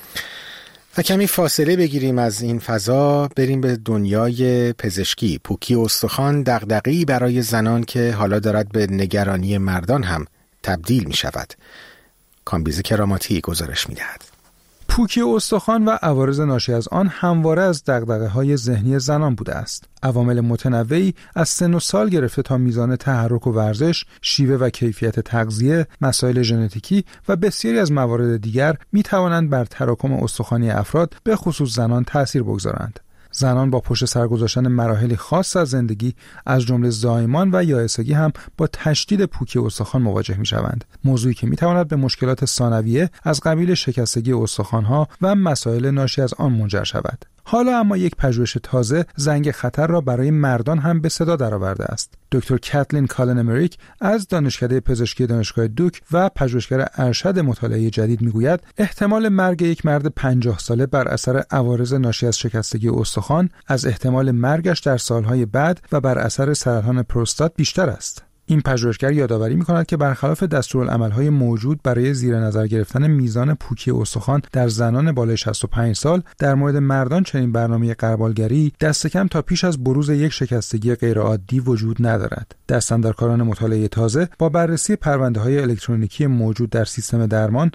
و کمی فاصله بگیریم از این فضا، بریم به دنیای پزشکی. پوکی استخوان دغدغه‌ای برای زنان که حالا دارد به نگرانی مردان هم تبدیل می شود. کامبیز کراماتی گزارش می دهد. پوکی استخوان و عوارض ناشی از آن همواره از دغدغه‌های ذهنی زنان بوده است. عوامل متنوعی از سن و سال گرفته تا میزان تحرک و ورزش، شیوه و کیفیت تغذیه، مسائل ژنتیکی و بسیاری از موارد دیگر می توانند بر تراکم استخوانی افراد به خصوص زنان تأثیر بگذارند. زنان با پشت سر گذاشتن مراحلی خاص از زندگی از جمله زایمان و یائسگی هم با تشدید پوکی استخوان مواجه می‌شوند، موضوعی که می‌تواند به مشکلات ثانویه از قبیل شکستگی استخوان‌ها و مسائل ناشی از آن منجر شود. حالا اما یک پژوهش تازه زنگ خطر را برای مردان هم به صدا درآورده است. دکتر کاتلین کالن امریک از دانشکده پزشکی دانشگاه دوک و پژوهشگر ارشد مطالعه جدید میگوید احتمال مرگ یک مرد 50 ساله بر اثر عوارض ناشی از شکستگی استخوان از احتمال مرگش در سالهای بعد و بر اثر سرطان پروستات بیشتر است. این پژوهشگر یادآوری می‌کند که برخلاف دستورالعمل‌های موجود برای زیر نظر گرفتن میزان پوکی استخوان در زنان بالای 65 سال، در مورد مردان چنین برنامه غربالگری دست کم تا پیش از بروز یک شکستگی غیرعادی وجود ندارد. دستاندرکاران مطالعه تازه با بررسی پرونده‌های الکترونیکی موجود در سیستم درمان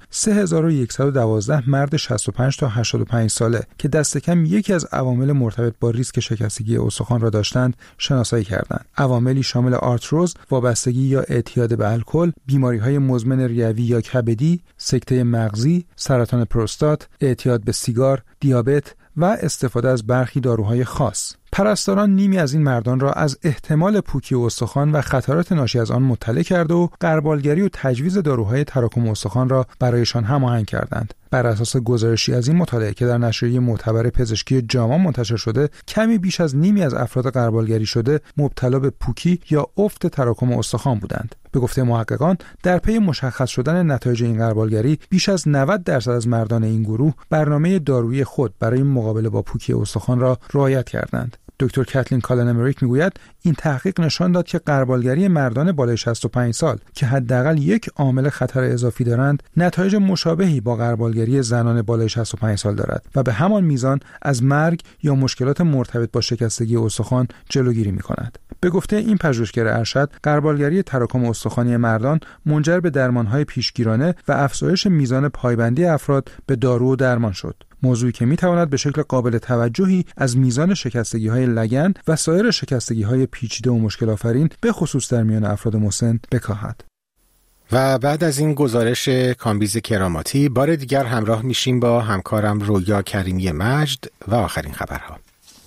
3112 مرد 65 تا 85 ساله که دست کم یکی از عوامل مرتبط با ریسک شکستگی استخوان را داشتند شناسایی کردند. عواملی شامل آرتروز، وابستگی یا اعتیاد به الکل، بیماری‌های مزمن ریوی یا کبدی، سکته مغزی، سرطان پروستات، اعتیاد به سیگار، دیابت و استفاده از برخی داروهای خاص. پرستاران نیمی از این مردان را از احتمال پوکی استخوان و خطرات ناشی از آن مطلع کرد و غربالگری و تجویز داروهای تراکم استخوان را برایشان هماهنگ کردند. بر اساس گزارشی از این مطالعه که در نشریه معتبر پزشکی جاما منتشر شده، کمی بیش از نیمی از افراد غربالگری شده مبتلا به پوکی یا افت تراکم استخوان بودند. به گفته محققان، در پی مشخص شدن نتایج این غربالگری، بیش از 90% از مردان این گروه برنامه دارویی خود برای مقابله با پوکی استخوان را رعایت کردند. دکتر کاتلین کالن امریک میگوید این تحقیق نشان داد که غربالگری مردان بالای 65 سال که حداقل یک عامل خطر اضافی دارند نتایج مشابهی با غربالگری زنان بالای 65 سال دارد و به همان میزان از مرگ یا مشکلات مرتبط با شکستگی استخوان جلوگیری می‌کند. به گفته این پژوهشگر ارشد، غربالگری تراکم استخوانی مردان منجر به درمان‌های پیشگیرانه و افزایش میزان پایبندی افراد به دارو و درمان شد. موضوعی که میتواند به شکل قابل توجهی از میزان شکستگی‌های لگن و سایر شکستگی‌های پیچیده و مشکل آفرین به خصوص در میان افراد مسن بکاهد. و بعد از این گزارش کامبیز کراماتی بار دیگر همراه میشیم با همکارم رویا کریمی مجد و آخرین خبرها.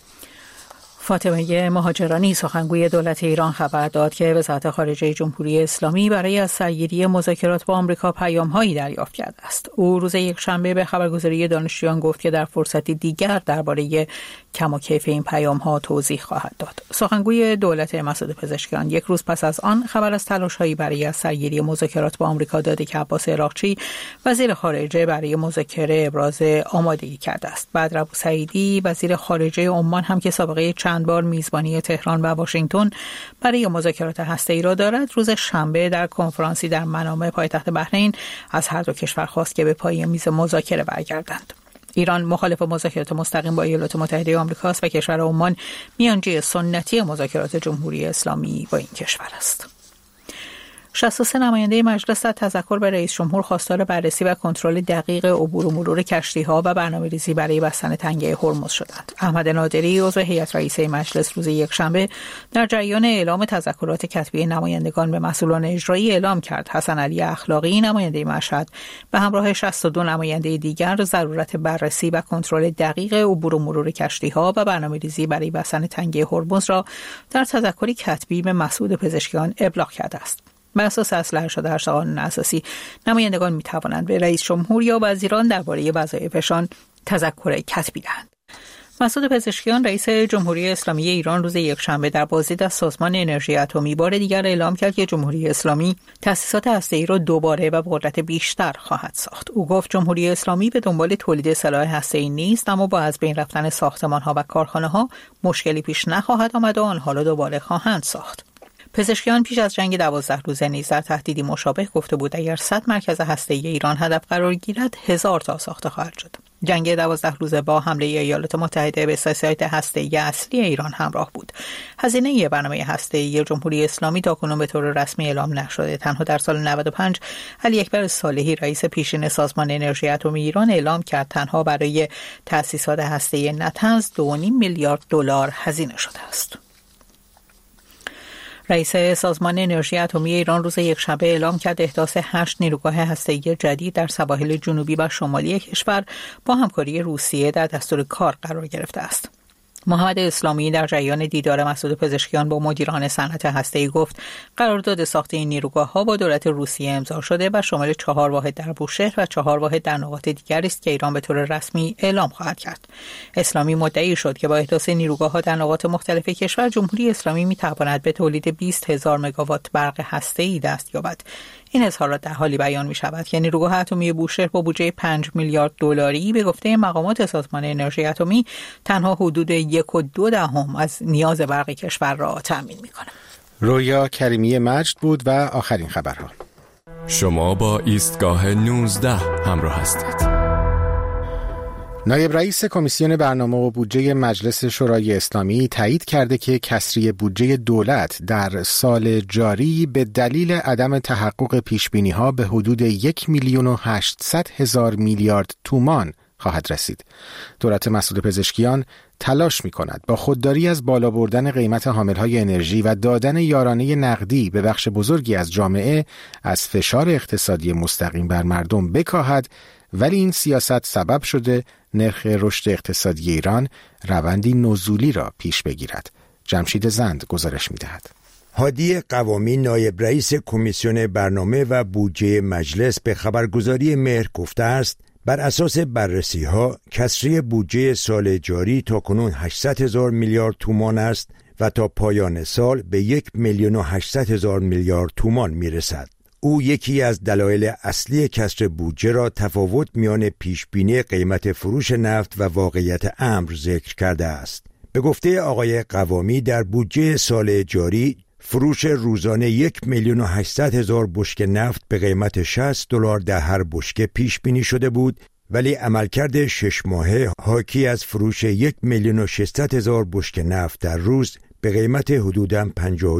فاطمه مهاجرانی سخنگوی دولت ایران خبر داد که وزارت خارجه جمهوری اسلامی برای از سرگیری مذاکرات با آمریکا پیام‌هایی دریافت کرده است. او روز یکشنبه به خبرگزاری دانشجویان گفت که در فرصتی دیگر درباره کم و کیف این پیام‌ها توضیح خواهد داد. سخنگوی دولت مسعود پزشکیان یک روز پس از آن خبر از تلاش‌هایی برای از سرگیری مذاکرات با آمریکا داده که عباس عراقچی وزیر خارجه برای مذاکره ابراز آمادگی کرده است. بدر ابوسعیدی وزیر خارجه عمان هم که سابقه چند بار میزبانی تهران و واشنگتن برای مذاکرات هسته‌ای را دارد، روز شنبه در کنفرانسی در منامه پایتخت بحرین از هر دو کشور خواست که به پای میز مذاکره برگردند. ایران مخالف مذاکرات مستقیم با ایالات متحده آمریکا است و کشور عمان میانجی سنتی مذاکرات جمهوری اسلامی با این کشور است. 63 نماینده مجلس در تذکر به رئیس جمهور خواستار بررسی و کنترل دقیق عبور و مرور کشتی‌ها و برنامه‌ریزی برای بستن تنگه هرمز شدند. احمد نادری عضو هیئت رئیسه مجلس روز یکشنبه در جریان اعلام تذکرات کتبی نمایندگان به مسئولان اجرایی اعلام کرد حسن علی اخلاقی نماینده مشهد به همراه 62 نماینده دیگر ضرورت بررسی و کنترل دقیق عبور و مرور کشتی‌ها و برنامه‌ریزی برای بستن تنگه هرمز را در تذکری کتبی به مسعود پزشکیان ابلاغ کرده است. بر اساس اصل 88 قانون اساسی نمایندگان می توانند به رئیس جمهور یا وزیران درباره وظایفشان تذکر کتبی دهند. مسعود پزشکیان رئیس جمهوری اسلامی ایران روز یکشنبه در بازدید از سازمان انرژی اتمی بار دیگر اعلام کرد که جمهوری اسلامی تأسیسات هسته‌ای را دوباره و با قدرت بیشتر خواهد ساخت. او گفت جمهوری اسلامی به دنبال تولید سلاح هسته‌ای نیست، اما با از بین رفتن ساختمان‌ها و کارخانه‌ها مشکلی پیش نخواهد آمد و آنها را دوباره خواهند ساخت. پزشکیان پیش از جنگ 12 روزه نیز در تهدیدی مشابه گفته بود اگر 100 مرکز هسته‌ای ایران هدف قرار گیرد 1000 تا ساخته خواهد شد. جنگ 12 روزه با حمله ایالات متحده به سایت هسته‌ای اصلی ایران همراه بود. هزینه برنامه هسته‌ای جمهوری اسلامی تاکنون به طور رسمی اعلام نشده. تنها در سال 95 علی اکبر صالحی رئیس پیشین سازمان انرژی اتمی ایران اعلام کرد تنها برای تأسیسات هسته‌ای نتنز 2.5 میلیارد دلار هزینه شده است. رئیس سازمان انرژی اتمی ایران روز یکشنبه اعلام کرد احداث 8 نیروگاه هسته‌ای جدید در سواحل جنوبی و شمالی کشور با همکاری روسیه در دستور کار قرار گرفته است. محمد اسلامی در جریان دیدار مسعود پزشکیان با مدیران صنعت هسته‌ای گفت قرارداد ساخت این نیروگاه‌ها با دولت روسیه امضا شده و شامل 4 واحد در بوشهر و 4 واحد در نقاط دیگری است که ایران به طور رسمی اعلام خواهد کرد. اسلامی مدعی شد که با احداث نیروگاه‌ها در نقاط مختلف کشور جمهوری اسلامی می‌تواند به تولید 20,000 مگاوات برق هسته‌ای دست یابد. این اظهارات در حالی بیان می شود که نیروگاه اتمی بوشهر با بودجه 5 میلیارد دلاری به گفته مقامات سازمان انرژی اتمی تنها حدود 1.2 از نیاز برق کشور را تأمین می کند. رویا کریمی مجد بود و آخرین خبرها. شما با ایستگاه 19 همراه هستید. نایب رئیس کمیسیون برنامه و بودجه مجلس شورای اسلامی تایید کرده که کسری بودجه دولت در سال جاری به دلیل عدم تحقق پیشبینی‌ها به حدود 1,800,000 میلیارد تومان خواهد رسید. دولت مسعود پزشکیان تلاش می‌کند با خودداری از بالا بردن قیمت حامل‌های انرژی و دادن یارانه نقدی به بخش بزرگی از جامعه از فشار اقتصادی مستقیم بر مردم بکاهد، ولی این سیاست سبب شده نرخ رشد اقتصادی ایران روندی نزولی را پیش بگیرد. جمشید زند گزارش می‌دهد. هادی قوامی نایب رئیس کمیسیون برنامه و بودجه مجلس به خبرگزاری مهر گفته است بر اساس بررسی‌ها کسری بودجه سال جاری تاکنون 800,000 میلیارد تومان است و تا پایان سال به 1,800,000 میلیارد تومان می‌رسد. او یکی از دلایل اصلی کسر بودجه را تفاوت میان پیشبینی قیمت فروش نفت و واقعیت امر ذکر کرده است. به به گفته آقای قوامی در بودجه سال جاری فروش روزانه 1,800,000 بشکه نفت به قیمت $60 در هر بشکه پیش بینی شده بود، ولی عملکرد 6 ماهه حاکی از فروش 1,600,000 بشکه نفت در روز به قیمت حدوداً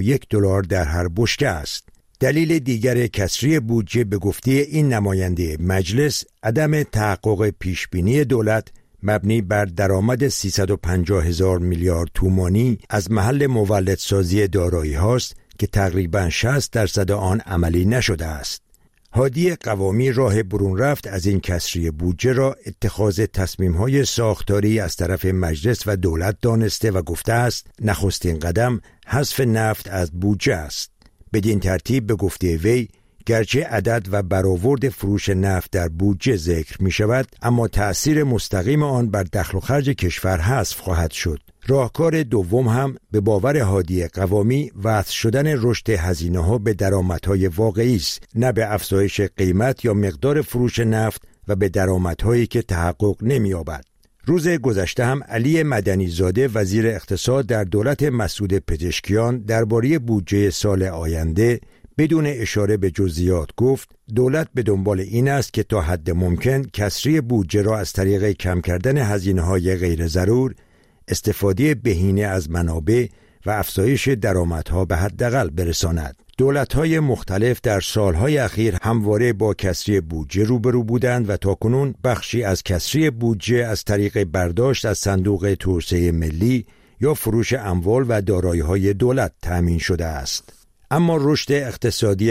$51 در هر بشکه است. دلیل دیگر کسری بودجه به گفته این نماینده مجلس عدم تحقق پیشبینی دولت مبنی بر درآمد 350,000 میلیارد تومانی از محل مولدسازی دارایی هاست که تقریباً 60% آن عملی نشده است. هادی قوامی راه برون رفت از این کسری بودجه را اتخاذ تصمیم‌های ساختاری از طرف مجلس و دولت دانسته و گفته است نخستین قدم حذف نفت از بودجه است. بدین ترتیب به گفته وی گرچه عدد و برآورد فروش نفت در بودجه ذکر می شود، اما تأثیر مستقیم آن بر دخل و خرج کشور حذف خواهد شد. راهکار دوم هم به باور هادی قوامی وصل شدن رشد هزینه‌ها به درآمدهای واقعی است، نه به افزایش قیمت یا مقدار فروش نفت و به درآمدهایی که تحقق نمی‌یابد. روز گذشته هم علی مدنی زاده وزیر اقتصاد در دولت مسعود پزشکیان درباره بودجه سال آینده بدون اشاره به جزئیات گفت دولت به دنبال این است که تا حد ممکن کسری بودجه را از طریق کم کردن هزینه‌های غیر ضرور، استفاده بهینه از منابع و افزایش درآمدها به حداقل برساند. دولت‌های مختلف در سالهای اخیر همواره با کسری بودجه روبرو بودند و تاکنون بخشی از کسری بودجه از طریق برداشت از صندوق توسعه ملی یا فروش اموال و دارایی‌های دولت تأمین شده است. اما رشد اقتصادی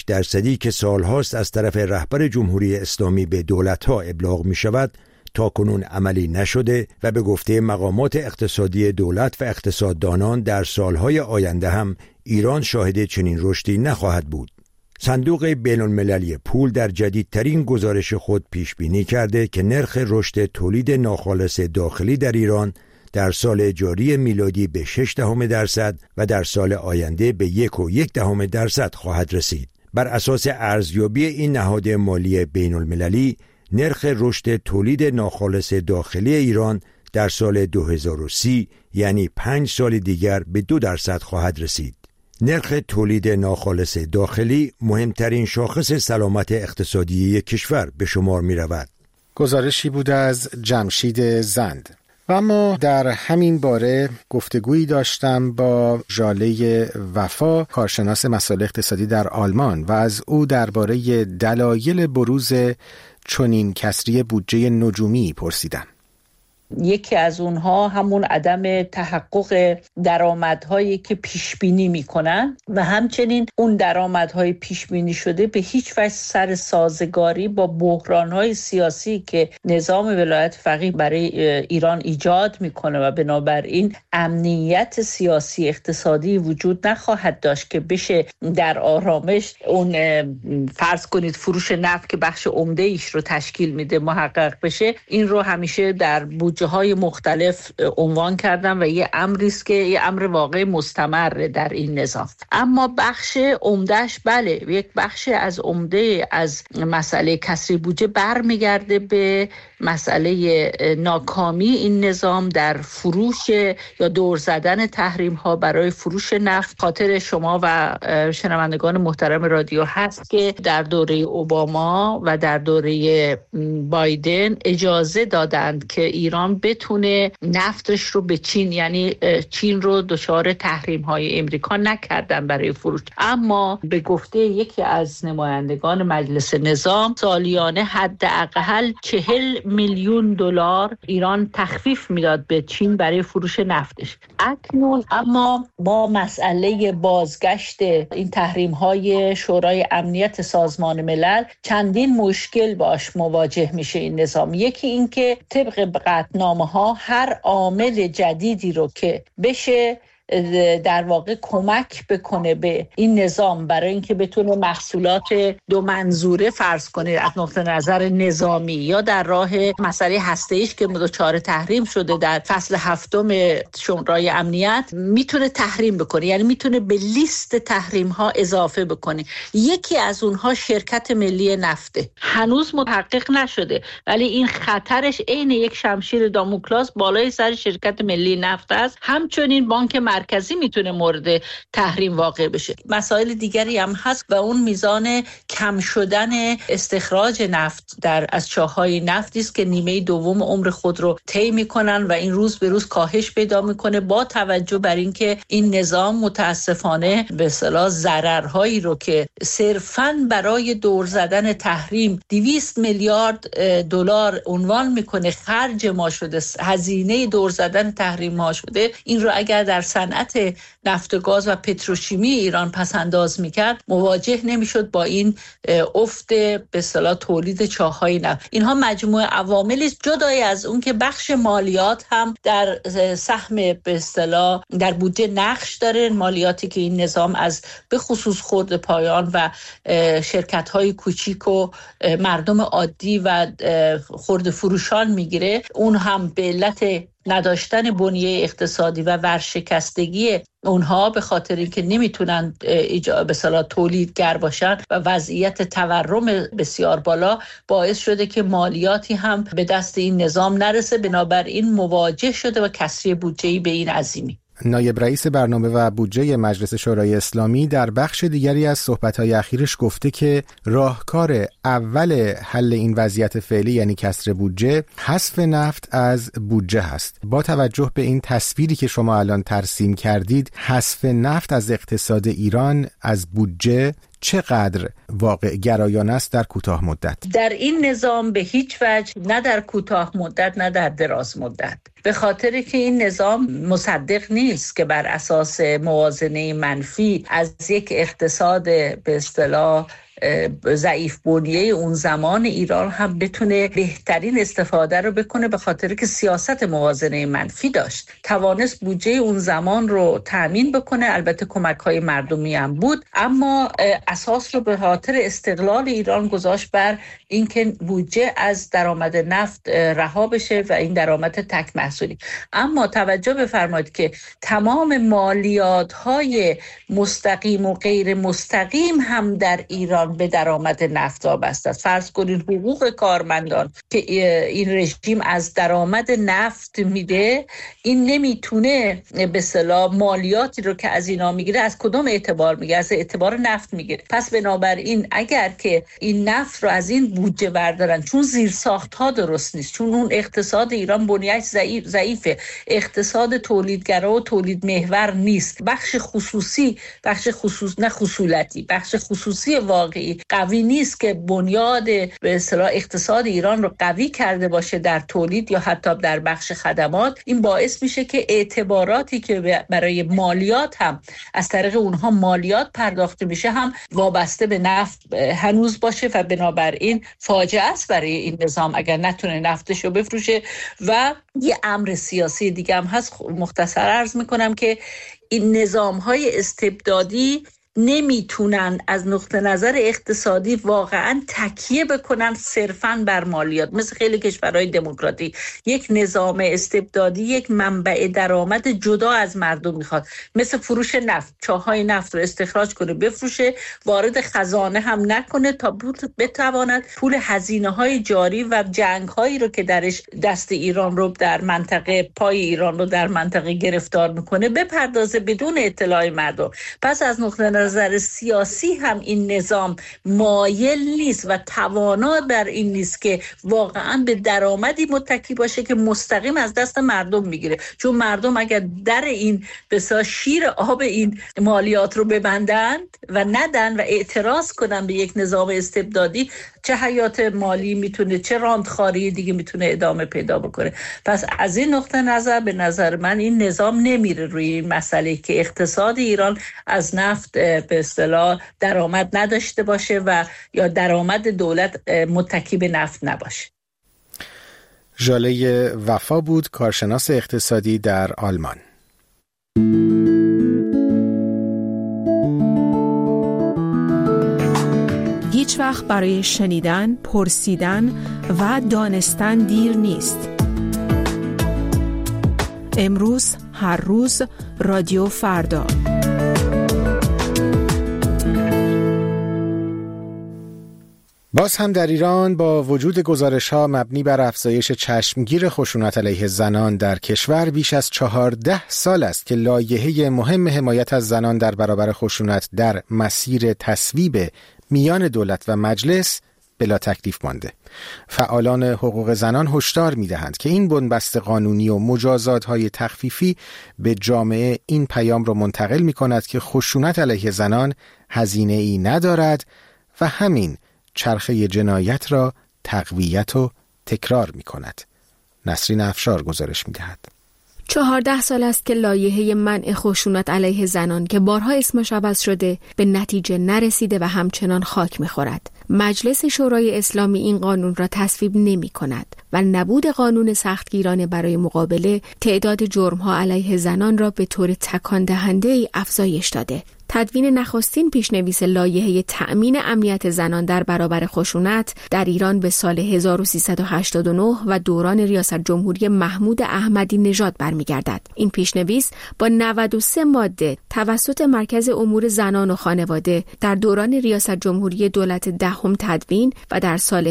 8% که سالهاست از طرف رهبر جمهوری اسلامی به دولت‌ها ابلاغ می‌شود تاکنون عملی نشده و به گفته مقامات اقتصادی دولت و اقتصاددانان در سالهای آینده هم ایران شاهد چنین رشدی نخواهد بود. صندوق بین‌المللی پول در جدیدترین گزارش خود پیش بینی کرده که نرخ رشد تولید ناخالص داخلی در ایران در سال جاری میلادی به 0.6% و در سال آینده به 1.1% خواهد رسید. بر اساس ارزیابی این نهاد مالی بین‌المللی نرخ رشد تولید ناخالص داخلی ایران در سال 2030 یعنی 5 سال دیگر به 2% خواهد رسید. نرخ تولید ناخالص داخلی مهمترین شاخص سلامت اقتصادی کشور به شمار می رود. گزارشی بود از جمشید زند. و اما در همین باره گفتگویی داشتم با ژاله وفا، کارشناس مسائل اقتصادی در آلمان، و از او درباره دلایل بروز چنین کسری بودجه نجومی پرسیدم. یکی از اونها همون عدم تحقق درآمدهایی که پیش بینی میکنن و همچنین اون درآمدهای پیش بینی شده به هیچ وجه سر سازگاری با بحرانهای سیاسی که نظام ولایت فقیه برای ایران ایجاد میکنه و بنابراین امنیت سیاسی اقتصادی وجود نخواهد داشت که بشه در آرامش اون فرض کنید فروش نفت که بخش عمده ایش رو تشکیل میده محقق بشه. این رو همیشه در جاهای مختلف عنوان کردم و یه امری است که یه امر واقعی مستمر در این نظام. اما بخش عمدهش بله، یک بخش از عمده از مسئله کسری بودجه برمیگرده به مسئله ناکامی این نظام در فروش یا دور زدن تحریم ها برای فروش نفت. خاطر شما و شنوندگان محترم رادیو هست که در دوره اوباما و در دوره بایدن اجازه دادند که ایران بتونه نفتش رو به چین، یعنی چین رو دچار تحریم های امریکا نکردن برای فروش. اما به گفته یکی از نمایندگان مجلس نظام سالیانه حداقل 40 میلیون دلار ایران تخفیف میداد به چین برای فروش نفتش. اکنون اما با مسئله بازگشت این تحریم های شورای امنیت سازمان ملل چندین مشکل باش مواجه میشه این نظام. یکی این که طبق قطعنامه ها هر عامل جدیدی رو که بشه در واقع کمک بکنه به این نظام برای اینکه بتونه محصولات دو منظوره فرض کنه از نقطه نظر نظامی یا در راه مسئله هسته‌ایش که دچار تحریم شده در فصل 7 شورای امنیت میتونه تحریم بکنه، یعنی میتونه به لیست تحریم ها اضافه بکنه. یکی از اونها شرکت ملی نفته، هنوز محقق نشده ولی این خطرش عین یک شمشیر داموکلاس بالای سر شرکت ملی نفت است. همچنین بانک مرکزی میتونه مورد تحریم واقع بشه. مسائل دیگری هم هست و اون میزان کم شدن استخراج نفت از چاه‌های نفتی است که نیمه دوم عمر خود رو طی میکنن و این روز به روز کاهش پیدا میکنه با توجه بر اینکه این نظام متاسفانه به اصطلاح ضررهایی رو که صرفاً برای دور زدن تحریم 200 میلیارد دلار عنوان میکنه خرج ما شده، هزینه دور زدن تحریم ما شده، این رو اگر در صنعت نفت و گاز و پتروشیمی ایران پس انداز میکرد مواجه نمیشد با این افت به اصطلاح تولید چاه‌های نفت. اینها مجموعه عواملی است جدای از اون که بخش مالیات هم در سهم به اصطلاح در بودجه نقش داره، مالیاتی که این نظام از به خصوص خرد پایان و شرکت‌های کوچیک و مردم عادی و خرد فروشان میگیره، اون هم به علت نداشتن بنیه اقتصادی و ورشکستگی اونها به خاطر اینکه نمیتونن به اصطلاح تولیدگر باشن و وضعیت تورم بسیار بالا باعث شده که مالیاتی هم به دست این نظام نرسه، بنابراین مواجه شده و کسری بودجه‌ای به این عظیمی. نایب رئیس برنامه و بودجه مجلس شورای اسلامی در بخش دیگری از صحبت‌های اخیرش گفته که راهکار اول حل این وضعیت فعلی یعنی کسر بودجه حذف نفت از بودجه هست. با توجه به این تصویری که شما الان ترسیم کردید، حذف نفت از اقتصاد ایران از بودجه چقدر واقع گرایانه است در کوتاه مدت؟ در این نظام به هیچ وجه، نه در کوتاه مدت نه در دراز مدت، به خاطر که این نظام مصدق نیست که بر اساس موازنه منفی از یک اقتصاد به اصطلاح ضعیف بنیه اون زمان ایران هم بتونه بهترین استفاده رو بکنه، به خاطر که سیاست موازنه منفی داشت، توانست بودجه اون زمان رو تامین بکنه، البته کمک‌های مردمی هم بود، اما اساس رو به خاطر استقلال ایران گذاشت بر اینکه بودجه از درآمد نفت رها بشه و این درآمد تک محصولی. اما توجه بفرمایید که تمام مالیات‌های مستقیم و غیر مستقیم هم در ایران به درآمد نفت وابسته است. فرض کنید حقوق کارمندان که این رژیم از درآمد نفت میده، این نمیتونه به اصطلاح مالیاتی رو که از اینا میگیره از کدوم اعتبار میگیره؟ از اعتبار نفت میگیره. پس بنابراین اگر که این نفت رو از این بودجه بردارن، چون زیرساخت‌ها درست نیست، چون اون اقتصاد ایران بنیه‌اش ضعیفه، اقتصاد تولیدگرا و تولید محور نیست، بخش خصوصی واقعی قوی نیست که بنیاد به اصطلاح اقتصاد ایران رو قوی کرده باشه در تولید یا حتی در بخش خدمات. این باعث میشه که اعتباراتی که برای مالیات هم از طریق اونها مالیات پرداخته میشه هم وابسته به نفت هنوز باشه و بنابراین فاجعه است برای این نظام اگر نتونه نفتش رو بفروشه. و یه امر سیاسی دیگه هم هست، مختصر عرض میکنم که این نظام‌های استبدادی نمیتونن از نقطه نظر اقتصادی واقعا تکیه بکنن صرفاً بر مالیات. مثل خیلی کشورهای دموکراتیک یک نظام استبدادی یک منبع درآمد جدا از مردم میخواد، مثل فروش نفت، چاهای نفت رو استخراج کنه بفروشه، وارد خزانه هم نکنه تا بتواند پول هزینه‌های جاری و جنگ‌هایی رو که درش دست ایران رو در منطقه، پای ایران رو در منطقه گرفتار میکنه بپردازه بدون اطلاع مردم. پس از نقطه نظر سیاسی هم این نظام مایل نیست و توانا بر این نیست که واقعا به درآمدی متکی باشه که مستقیم از دست مردم میگیره، چون مردم اگر در این بسا شیر آب این مالیات رو ببندند و ندن و اعتراض کنن به یک نظام استبدادی، چه حیات مالی میتونه، چه راندخاری دیگه میتونه ادامه پیدا بکنه. پس از این نقطه نظر به نظر من این نظام نمیره روی این مسئله که اقتصاد ایران از نفت به اصطلاح درآمد نداشته باشه و یا درآمد دولت متکی به نفت نباشه. ژاله وفا بود، کارشناس اقتصادی در آلمان. هیچ وقت برای شنیدن، پرسیدن و دانستن دیر نیست. امروز، هر روز، رادیو فردا. باز هم در ایران با وجود گزارش‌ها مبنی بر افزایش چشمگیر خشونت علیه زنان در کشور، بیش از 14 سال است که لایحه مهم حمایت از زنان در برابر خشونت در مسیر تصویب میان دولت و مجلس بلا تکلیف مانده. فعالان حقوق زنان هشدار می‌دهند که این بنبست قانونی و مجازات‌های تخفیفی به جامعه این پیام را منتقل می‌کند که خشونت علیه زنان هزینه‌ای ندارد و همین چرخه جنایت را تقویت و تکرار می‌کند. نسرین افشار گزارش می‌دهد. 14 سال است که لایحه منع خشونت علیه زنان که بارها اسمش عوض شده به نتیجه نرسیده و همچنان خاک می‌خورد. مجلس شورای اسلامی این قانون را تصویب نمی‌کند و نبود قانون سختگیرانه برای مقابله تعداد جرم‌ها علیه زنان را به طور تکان دهنده‌ای افزایش داده. تدوین نخستین پیشنویس لایحه تأمین امنیت زنان در برابر خشونت در ایران به سال 1389 و دوران ریاست جمهوری محمود احمدی نژاد برمیگردد. این پیشنویس با 93 ماده توسط مرکز امور زنان و خانواده در دوران ریاست جمهوری دولت دهم تدوین و در سال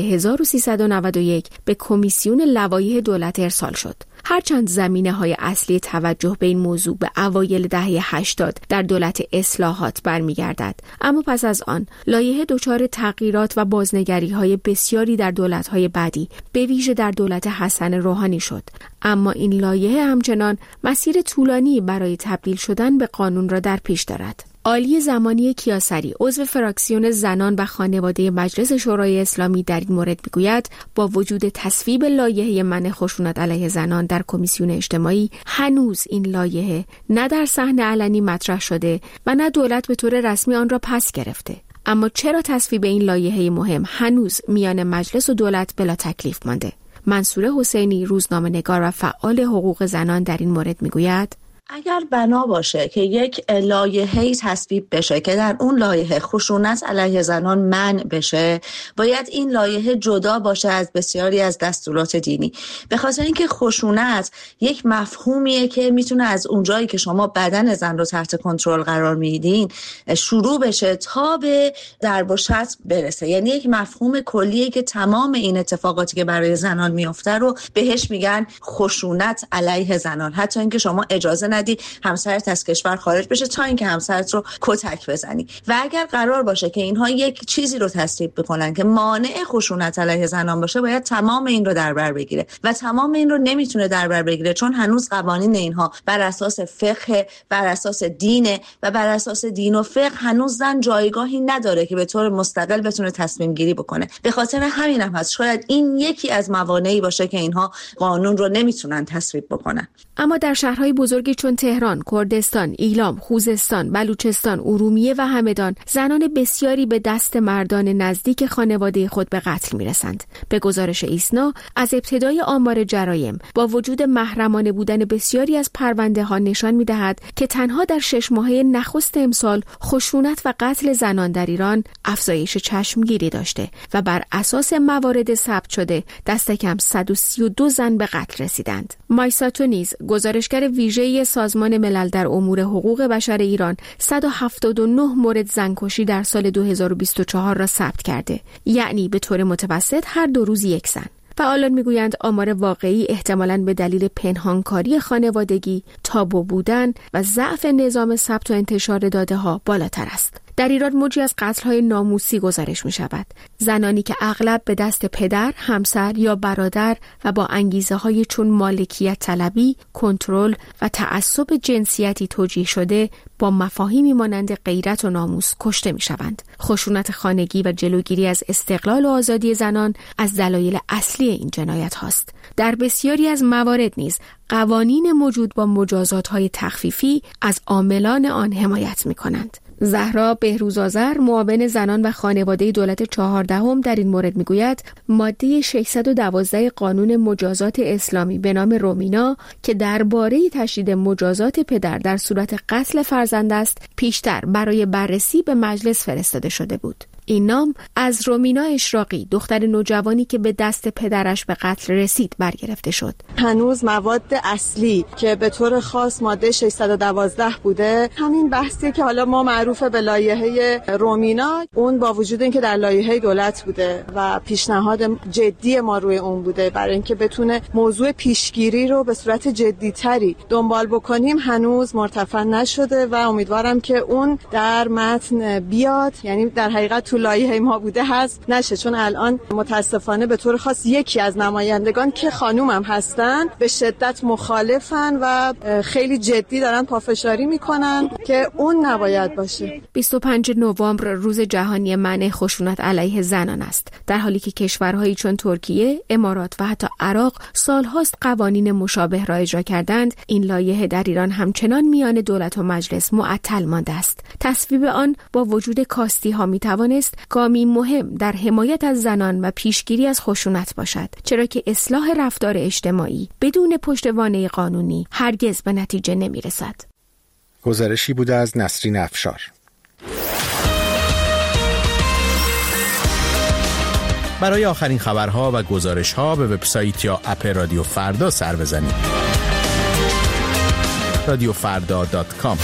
1391 به کمیسیون لوایح دولت ارسال شد. هرچند زمینه‌های اصلی توجه به این موضوع به اوایل دهه 80 در دولت اصلاحات برمیگردد، اما پس از آن لایحه دچار تغییرات و بازنگری‌های بسیاری در دولت‌های بعدی به ویژه در دولت حسن روحانی شد. اما این لایحه همچنان مسیر طولانی برای تبدیل شدن به قانون را در پیش دارد. عالی زمانی کیاسری، عضو فراکسیون زنان و خانواده مجلس شورای اسلامی در این مورد میگوید با وجود تصویب لایحه منع خشونت علیه زنان در کمیسیون اجتماعی، هنوز این لایحه نه در صحنه علنی مطرح شده و نه دولت به طور رسمی آن را پس گرفته. اما چرا تصویب این لایحه مهم هنوز میان مجلس و دولت بلا تکلیف مانده؟ منصوره حسینی، روزنامه‌نگار و فعال حقوق زنان در این مورد میگوید اگر بنا باشه که یک لایحه‌ای تصویب بشه که در اون لایحه خشونت علیه زنان منع بشه، باید این لایحه جدا باشه از بسیاری از دستورات دینی، به خاطر اینکه خشونت یک مفهومیه که میتونه از اونجایی که شما بدن زن رو تحت کنترل قرار میدین شروع بشه تا به ضرب و شتم برسه. یعنی یک مفهوم کلیه که تمام این اتفاقاتی که برای زنان میفته رو بهش میگن خشونت علیه زنان، حتی اینکه شما اجازه ندی همسرت از کشور خارج بشه تا اینکه همسرت رو کتک بزنی. و اگر قرار باشه که اینها یک چیزی رو تصویب بکنن که مانع خشونت علیه زنان باشه، باید تمام این رو در بر بگیره و تمام این رو نمیتونه در بر بگیره چون هنوز قوانین اینها بر اساس فقه، بر اساس دینه و بر اساس دین و فقه هنوز زن جایگاهی نداره که به طور مستقل بتونه تصمیم گیری بکنه. به خاطر همین هم هست شاید این یکی از موانعی باشه که اینها قانون رو نمیتونن تصویب بکنن. اما در شهرهای بزرگی چون تهران، کردستان، ایلام، خوزستان، بلوچستان، ارومیه و همدان زنان بسیاری به دست مردان نزدیک خانواده خود به قتل میرسند. به گزارش ایسنا از ابتدای آمار جرایم با وجود محرمانه بودن بسیاری از پرونده ها نشان میدهد که تنها در 6 ماهه نخست امسال خشونت و قتل زنان در ایران افزایش چشمگیری داشته و بر اساس موارد ثبت شده دست کم 132 زن به قتل رسیدند. مایساتو نیز گزارشگر ویژه سازمان ملل در امور حقوق بشر ایران 179 مورد زنکشی در سال 2024 را ثبت کرده، یعنی به طور متوسط هر 2 روز یک زن. فعالان میگویند آمار واقعی احتمالاً به دلیل پنهانکاری خانوادگی، تابو بودن و ضعف نظام ثبت و انتشار داده ها بالاتر است. در ایران موجی از قتل‌های ناموسی گزارش می‌شود. زنانی که اغلب به دست پدر، همسر یا برادر و با انگیزه‌های چون مالکیت طلبی، کنترل و تعصب جنسیتی توجیه شده، با مفاهیمی مانند غیرت و ناموس کشته می‌شوند. خشونت خانگی و جلوگیری از استقلال و آزادی زنان از دلایل اصلی این جنایت هاست. در بسیاری از موارد نیز قوانین موجود با مجازات‌های تخفیفی از عاملان آن حمایت می‌کنند. زهرا بهروزآذر، معاون زنان و خانواده دولت 14 در این مورد میگوید ماده 612 قانون مجازات اسلامی به نام رومینا که درباره تشدید مجازات پدر در صورت قتل فرزند است، پیشتر برای بررسی به مجلس فرستاده شده بود. این نام از رومینا اشراقی، دختر نوجوانی که به دست پدرش به قتل رسید، برگرفته شد. هنوز مواد اصلی که به طور خاص ماده 612 بوده، همین بحثی که حالا ما معروف به لایحه رومینا، اون با وجود اینکه در لایحه دولت بوده و پیشنهاد جدی ما روی اون بوده برای اینکه بتونه موضوع پیشگیری رو به صورت جدی‌تری دنبال بکنیم، هنوز مرتفع نشده و امیدوارم که اون در متن بیاد، یعنی در حقیقت تو لایحه ما بوده حذف نشه، چون الان متاسفانه به طور خاص یکی از نمایندگان که خانومم هستن به شدت مخالفن و خیلی جدی دارن پافشاری میکنن که اون نباید باشه. 25 نوامبر روز جهانی منع خشونت علیه زنان است، در حالی که کشورهایی چون ترکیه، امارات و حتی عراق سالهاست قوانین مشابه را اجرا کردند. این لایحه در ایران همچنان میان دولت و مجلس معطل مانده است. تصویب آن با وجود کاستی ها می توانست گامی مهم در حمایت از زنان و پیشگیری از خشونت باشد، چرا که اصلاح رفتار اجتماعی بدون پشتوانه قانونی هرگز به نتیجه نمی رسد. گزارشی بوده از نسرین افشار. برای آخرین خبرها و گزارشها به وبسایت یا اپ رادیو فردا سر بزنید. radiofarda.com.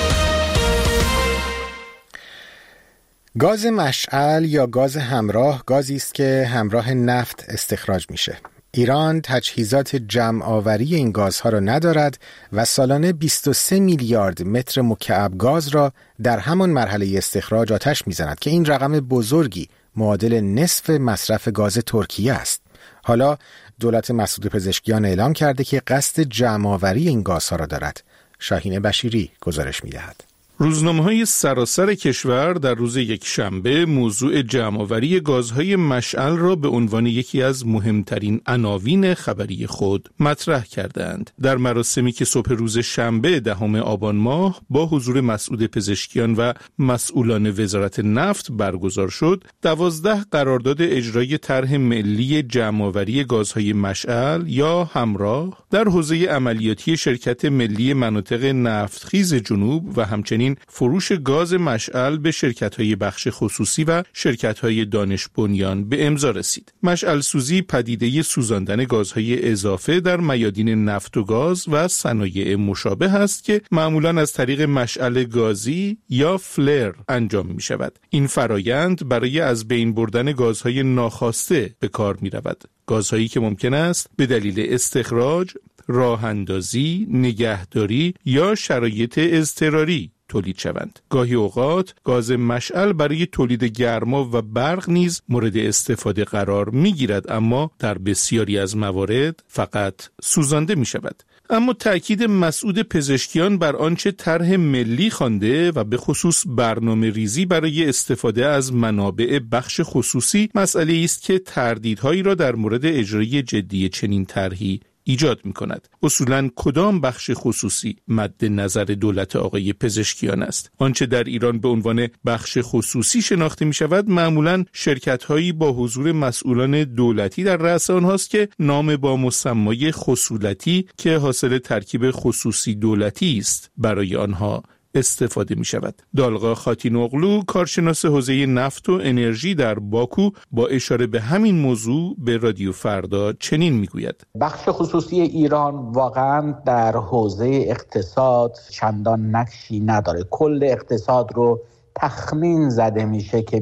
گاز مشعل یا گاز همراه گازی است که همراه نفت استخراج میشه. ایران تجهیزات جمع آوری این گازها را ندارد و سالانه 23 میلیارد متر مکعب گاز را در همان مرحله استخراج آتش میزند که این رقم بزرگی معادل نصف مصرف گاز ترکیه است. حالا دولت مسعود پزشکیان اعلام کرده که قصد جمع آوری این گازها را دارد. شاهین بشیری گزارش می‌دهد. روزنامه‌های سراسر کشور در روز یکشنبه موضوع جمع‌آوری گازهای مشعل را به عنوان یکی از مهمترین عناوین خبری خود مطرح کردند. در مراسمی که صبح روز شنبه 10 آبان ماه با حضور مسعود پزشکیان و مسئولان وزارت نفت برگزار شد، 12 قرارداد اجرای طرح ملی جمع‌آوری گازهای مشعل یا همراه در حوزه عملیاتی شرکت ملی مناطق نفتخیز جنوب و همچنین فروش گاز مشعل به شرکت‌های بخش خصوصی و شرکت‌های دانش بنیان به امضا رسید. مشعل سوزی پدیده سوزاندن گازهای اضافه در میادین نفت و گاز و صنایع مشابه است که معمولاً از طریق مشعل گازی یا فلر انجام می‌شود. این فرایند برای از بین بردن گازهای ناخواسته به کار می‌رود. گازهایی که ممکن است به دلیل استخراج، راه اندازی، نگهداری یا شرایط اضطراری تولید شوند. گاهی اوقات گاز مشعل برای تولید گرما و برق نیز مورد استفاده قرار می‌گیرد، اما در بسیاری از موارد فقط سوزانده می‌شود. اما تأکید مسعود پزشکیان بر آنچه طرح ملی خوانده و به خصوص برنامه ریزی برای استفاده از منابع بخش خصوصی مسئله است که تردیدهایی را در مورد اجرای جدی چنین طرحی ایجاد می کند. اصولاً کدام بخش خصوصی مد نظر دولت آقای پزشکیان است؟ آنچه در ایران به عنوان بخش خصوصی شناخته می شود معمولاً شرکت‌هایی با حضور مسئولان دولتی در رأس آنهاست که نام با مسمای خصولتی که حاصل ترکیب خصوصی دولتی است برای آنها استفاده می شود. دالغا خاتینوغلو، کارشناس حوزه نفت و انرژی در باکو، با اشاره به همین موضوع به رادیو فردا چنین می گوید: بخش خصوصی ایران واقعا در حوزه اقتصاد چندان نقشی نداره. کل اقتصاد رو تخمین زده میشه که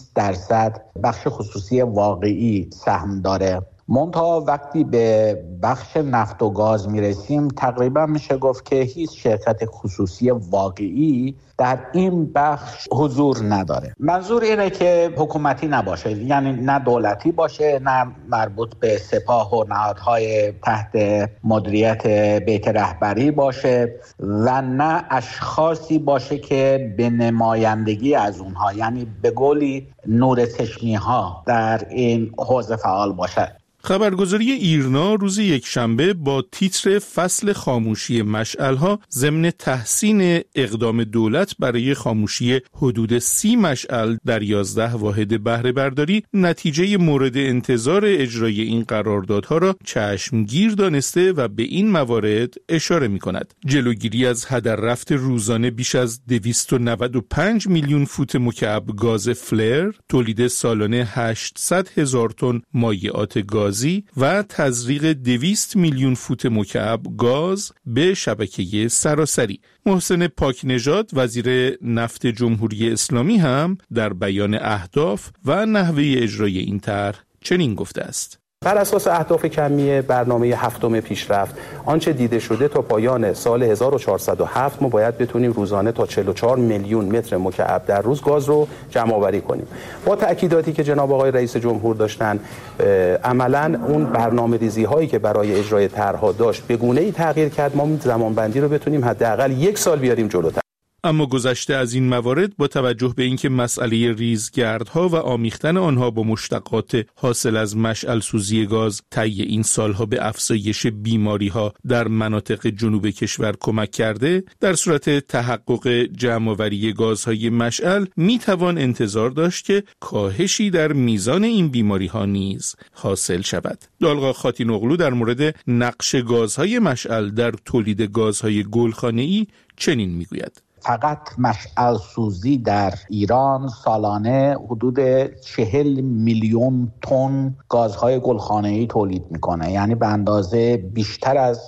20% بخش خصوصی واقعی سهم داره. منتها وقتی به بخش نفت و گاز میرسیم تقریبا میشه گفت که هیچ شرکت خصوصی واقعی در این بخش حضور نداره. منظور اینه که حکومتی نباشه، یعنی نه دولتی باشه، نه مربوط به سپاه و نهادهای تحت مدیریت بیت رهبری باشه و نه اشخاصی باشه که به نمایندگی از اونها، یعنی به قولی نور چشمی ها در این حوزه فعال باشه. خبرگزاری ایرنا روز یکشنبه با تیتر فصل خاموشی مشعل‌ها ضمن تحسین اقدام دولت برای خاموشی حدود 30 مشعل در 11 واحد بهره برداری نتیجه مورد انتظار اجرای این قراردادها را چشمگیر دانسته و به این موارد اشاره می‌کند. جلوگیری از هدر رفت روزانه بیش از 295 میلیون فوت مکعب گاز فلر، تولید سالانه 800,000 تن مایعات گازی و تزریق 200 میلیون فوت مکعب گاز به شبکه سراسری. محسن پاکنژاد وزیر نفت جمهوری اسلامی هم در بیان اهداف و نحوه اجرای این طرح چنین گفته است: بر اساس اهداف کمی برنامه هفتم پیشرفت آنچه دیده شده تا پایان سال 1407 ما باید بتونیم روزانه تا 44 میلیون متر مکعب در روز گاز رو جمع آوری کنیم. با تأکیداتی که جناب آقای رئیس جمهور داشتن، عملاً اون برنامه‌ریزی هایی که برای اجرای طرح‌ها داشت به گونه‌ای تغییر کرد ما زمانبندی رو بتونیم حداقل 1 سال بیاریم جلوتر. اما گذشته از این موارد با توجه به اینکه مسئله ریزگردها و آمیختن آنها با مشتقات حاصل از مشعل سوزی گاز طی این سالها به افزایش بیماری‌ها در مناطق جنوب کشور کمک کرده، در صورت تحقق جمع‌آوری گازهای مشعل میتوان انتظار داشت که کاهشی در میزان این بیماری‌ها نیز حاصل شود. دالغا خاتینوغلو در مورد نقش گازهای مشعل در تولید گازهای گلخانه‌ای چنین میگوید: فقط مشعل سوزی در ایران سالانه حدود 40 میلیون تن گازهای گلخانه‌ای تولید میکنه، یعنی به اندازه بیشتر از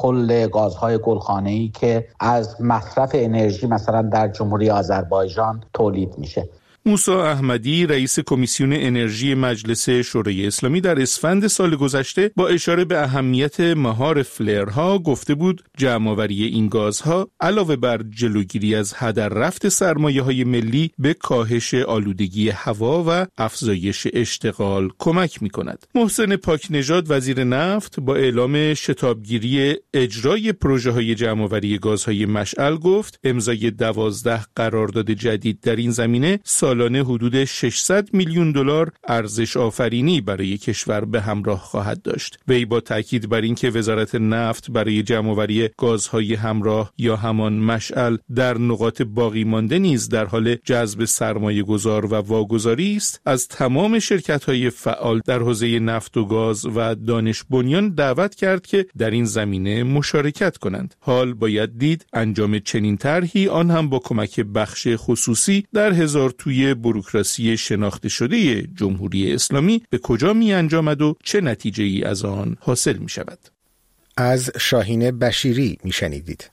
کل گازهای گلخانه‌ای که از مصرف انرژی مثلا در جمهوری آذربایجان تولید میشه. موسی احمدی رئیس کمیسیون انرژی مجلس شورای اسلامی در اسفند سال گذشته با اشاره به اهمیت مهار فلرها گفته بود جمع‌آوری این گازها علاوه بر جلوگیری از هدر رفت سرمایه‌های ملی به کاهش آلودگی هوا و افزایش اشتغال کمک می‌کند. محسن پاکنژاد وزیر نفت با اعلام شتابگیری اجرای پروژه‌های جمع‌آوری گازهای مشعل گفت امضای 12 قرارداد جدید در این زمینه سالانه حدود 600 میلیون دلار ارزش آفرینی برای کشور به همراه خواهد داشت. وی با تاکید بر اینکه وزارت نفت برای جمع‌آوری گازهای همراه یا همان مشعل در نقاط باقی مانده نیز در حال جذب سرمایه‌گذار و واگذاری است، از تمام شرکت‌های فعال در حوزه نفت و گاز و دانش بنیان دعوت کرد که در این زمینه مشارکت کنند. حال باید دید انجام چنین طرحی، آن هم با کمک بخش خصوصی در هزار توی بوروکراسی شناخته شده جمهوری اسلامی به کجا می انجامد و چه نتیجه‌ای از آن حاصل می شود. از شاهین بشیری می شنیدید.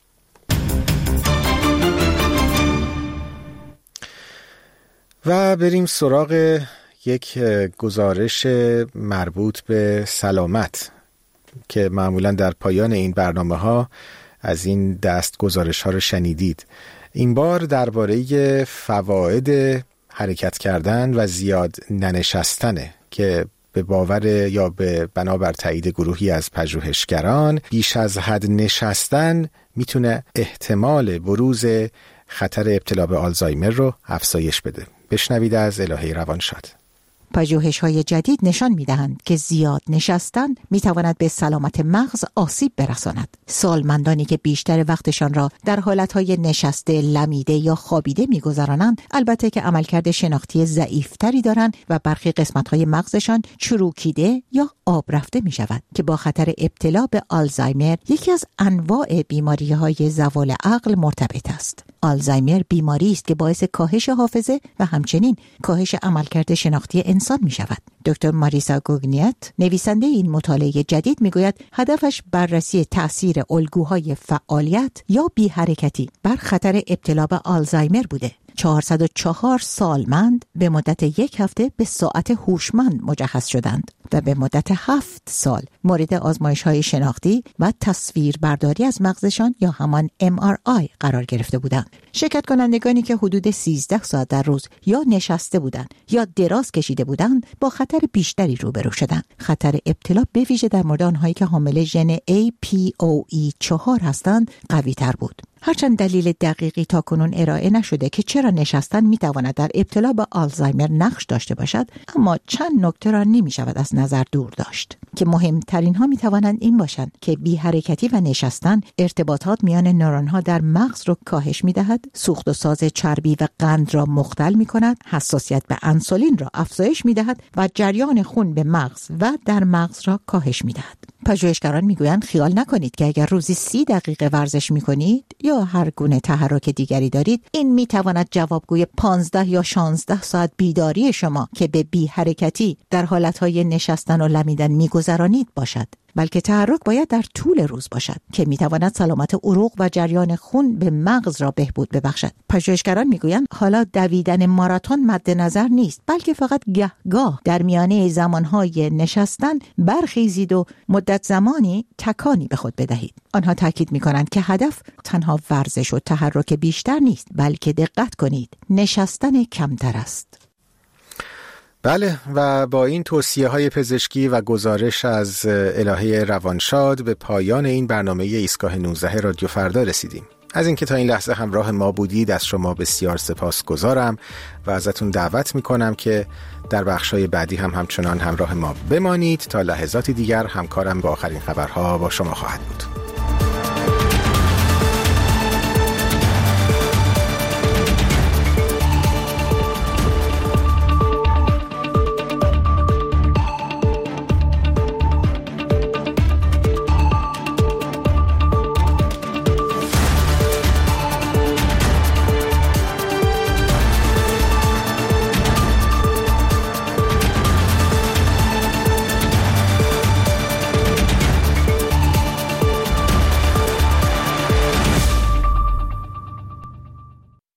و بریم سراغ یک گزارش مربوط به سلامت که معمولا در پایان این برنامه ها از این دست گزارش ها رو شنیدید. این بار درباره فواید حرکت کردن و زیاد ننشستنه که به باور یا به بنابر تایید گروهی از پژوهشگران بیش از حد نشستن میتونه احتمال بروز خطر ابتلا به آلزایمر رو افزایش بده. بشنوید از الهه روانشاد. پژوهش‌های جدید نشان می‌دهند که زیاد نشستن می‌تواند به سلامت مغز آسیب برساند. سالمندانی که بیشتر وقتشان را در حالت‌های نشسته، لمیده یا خوابیده می‌گذرانند، البته که عملکرد شناختی ضعیف‌تری دارند و برخی قسمت‌های مغزشان چروکیده یا آب رفته می‌شود که با خطر ابتلا به آلزایمر، یکی از انواع بیماری‌های زوال عقل، مرتبط است. آلزایمر بیماری است که باعث کاهش حافظه و همچنین کاهش عملکرد شناختی انسان می شود. دکتر ماریسا گوگنیت، نویسنده این مطالعه جدید، می گوید هدفش بررسی تأثیر الگوهای فعالیت یا بی حرکتی بر خطر ابتلا به آلزایمر بوده. 404 سالمند به مدت 1 هفته به ساعت هوشمند مجهز شدند و به مدت 7 سال مورد آزمایش‌های شناختی و تصویربرداری از مغزشان یا همان MRI قرار گرفته بودند. شرکت کنندگانی که حدود 13 ساعت در روز یا نشسته بودند یا دراز کشیده بودند با خطر بیشتری روبرو شدند. خطر ابتلا به ویژه در مورد آنهایی که حامل ژن APOE4 هستند قوی تر بود. هرچند دلیل دقیقی تاکنون ارائه نشده که چرا نشستن میتواند در ابتلا به آلزایمر نقش داشته باشد، اما چند نکته را نمیشود از نظر دور داشت که مهمترین ها میتوانند این باشند که بی حرکتی و نشستن ارتباطات میان نورون ها در مغز را کاهش میدهد، سوخت و ساز چربی و قند را مختل میکند، حساسیت به انسولین را افزایش میدهد و جریان خون به مغز و در مغز را کاهش میدهد. پژوهشگران میگویند خیال نکنید که اگر روزی 30 دقیقه ورزش میکنید یا هر گونه تحرک دیگری دارید، این میتواند جوابگوی 15 یا 16 ساعت بیداری شما که به بی حرکتی در حالتهای نشستن و لمیدن میگذرانید باشد، بلکه تحرک باید در طول روز باشد که میتواند سلامت عروق و جریان خون به مغز را بهبود ببخشد. پژوهشگران میگویند حالا دویدن ماراتون مد نظر نیست، بلکه فقط گهگاه در میانه زمانهای نشستن برخیزید و مدت زمانی تکانی به خود بدهید. آنها تاکید میکنند که هدف تنها ورزش و تحرک بیشتر نیست، بلکه دقت کنید نشستن کمتر است. بله، و با این توصیه‌های پزشکی و گزارش از الهه روانشاد به پایان این برنامه ایستگاه 19 رادیو فردا رسیدیم. از اینکه تا این لحظه همراه ما بودید از شما بسیار سپاسگزارم و ازتون دعوت میکنم که در بخش‌های بعدی هم همچنان همراه ما بمانید. تا لحظاتی دیگر همکارم با آخرین خبرها با شما خواهد بود.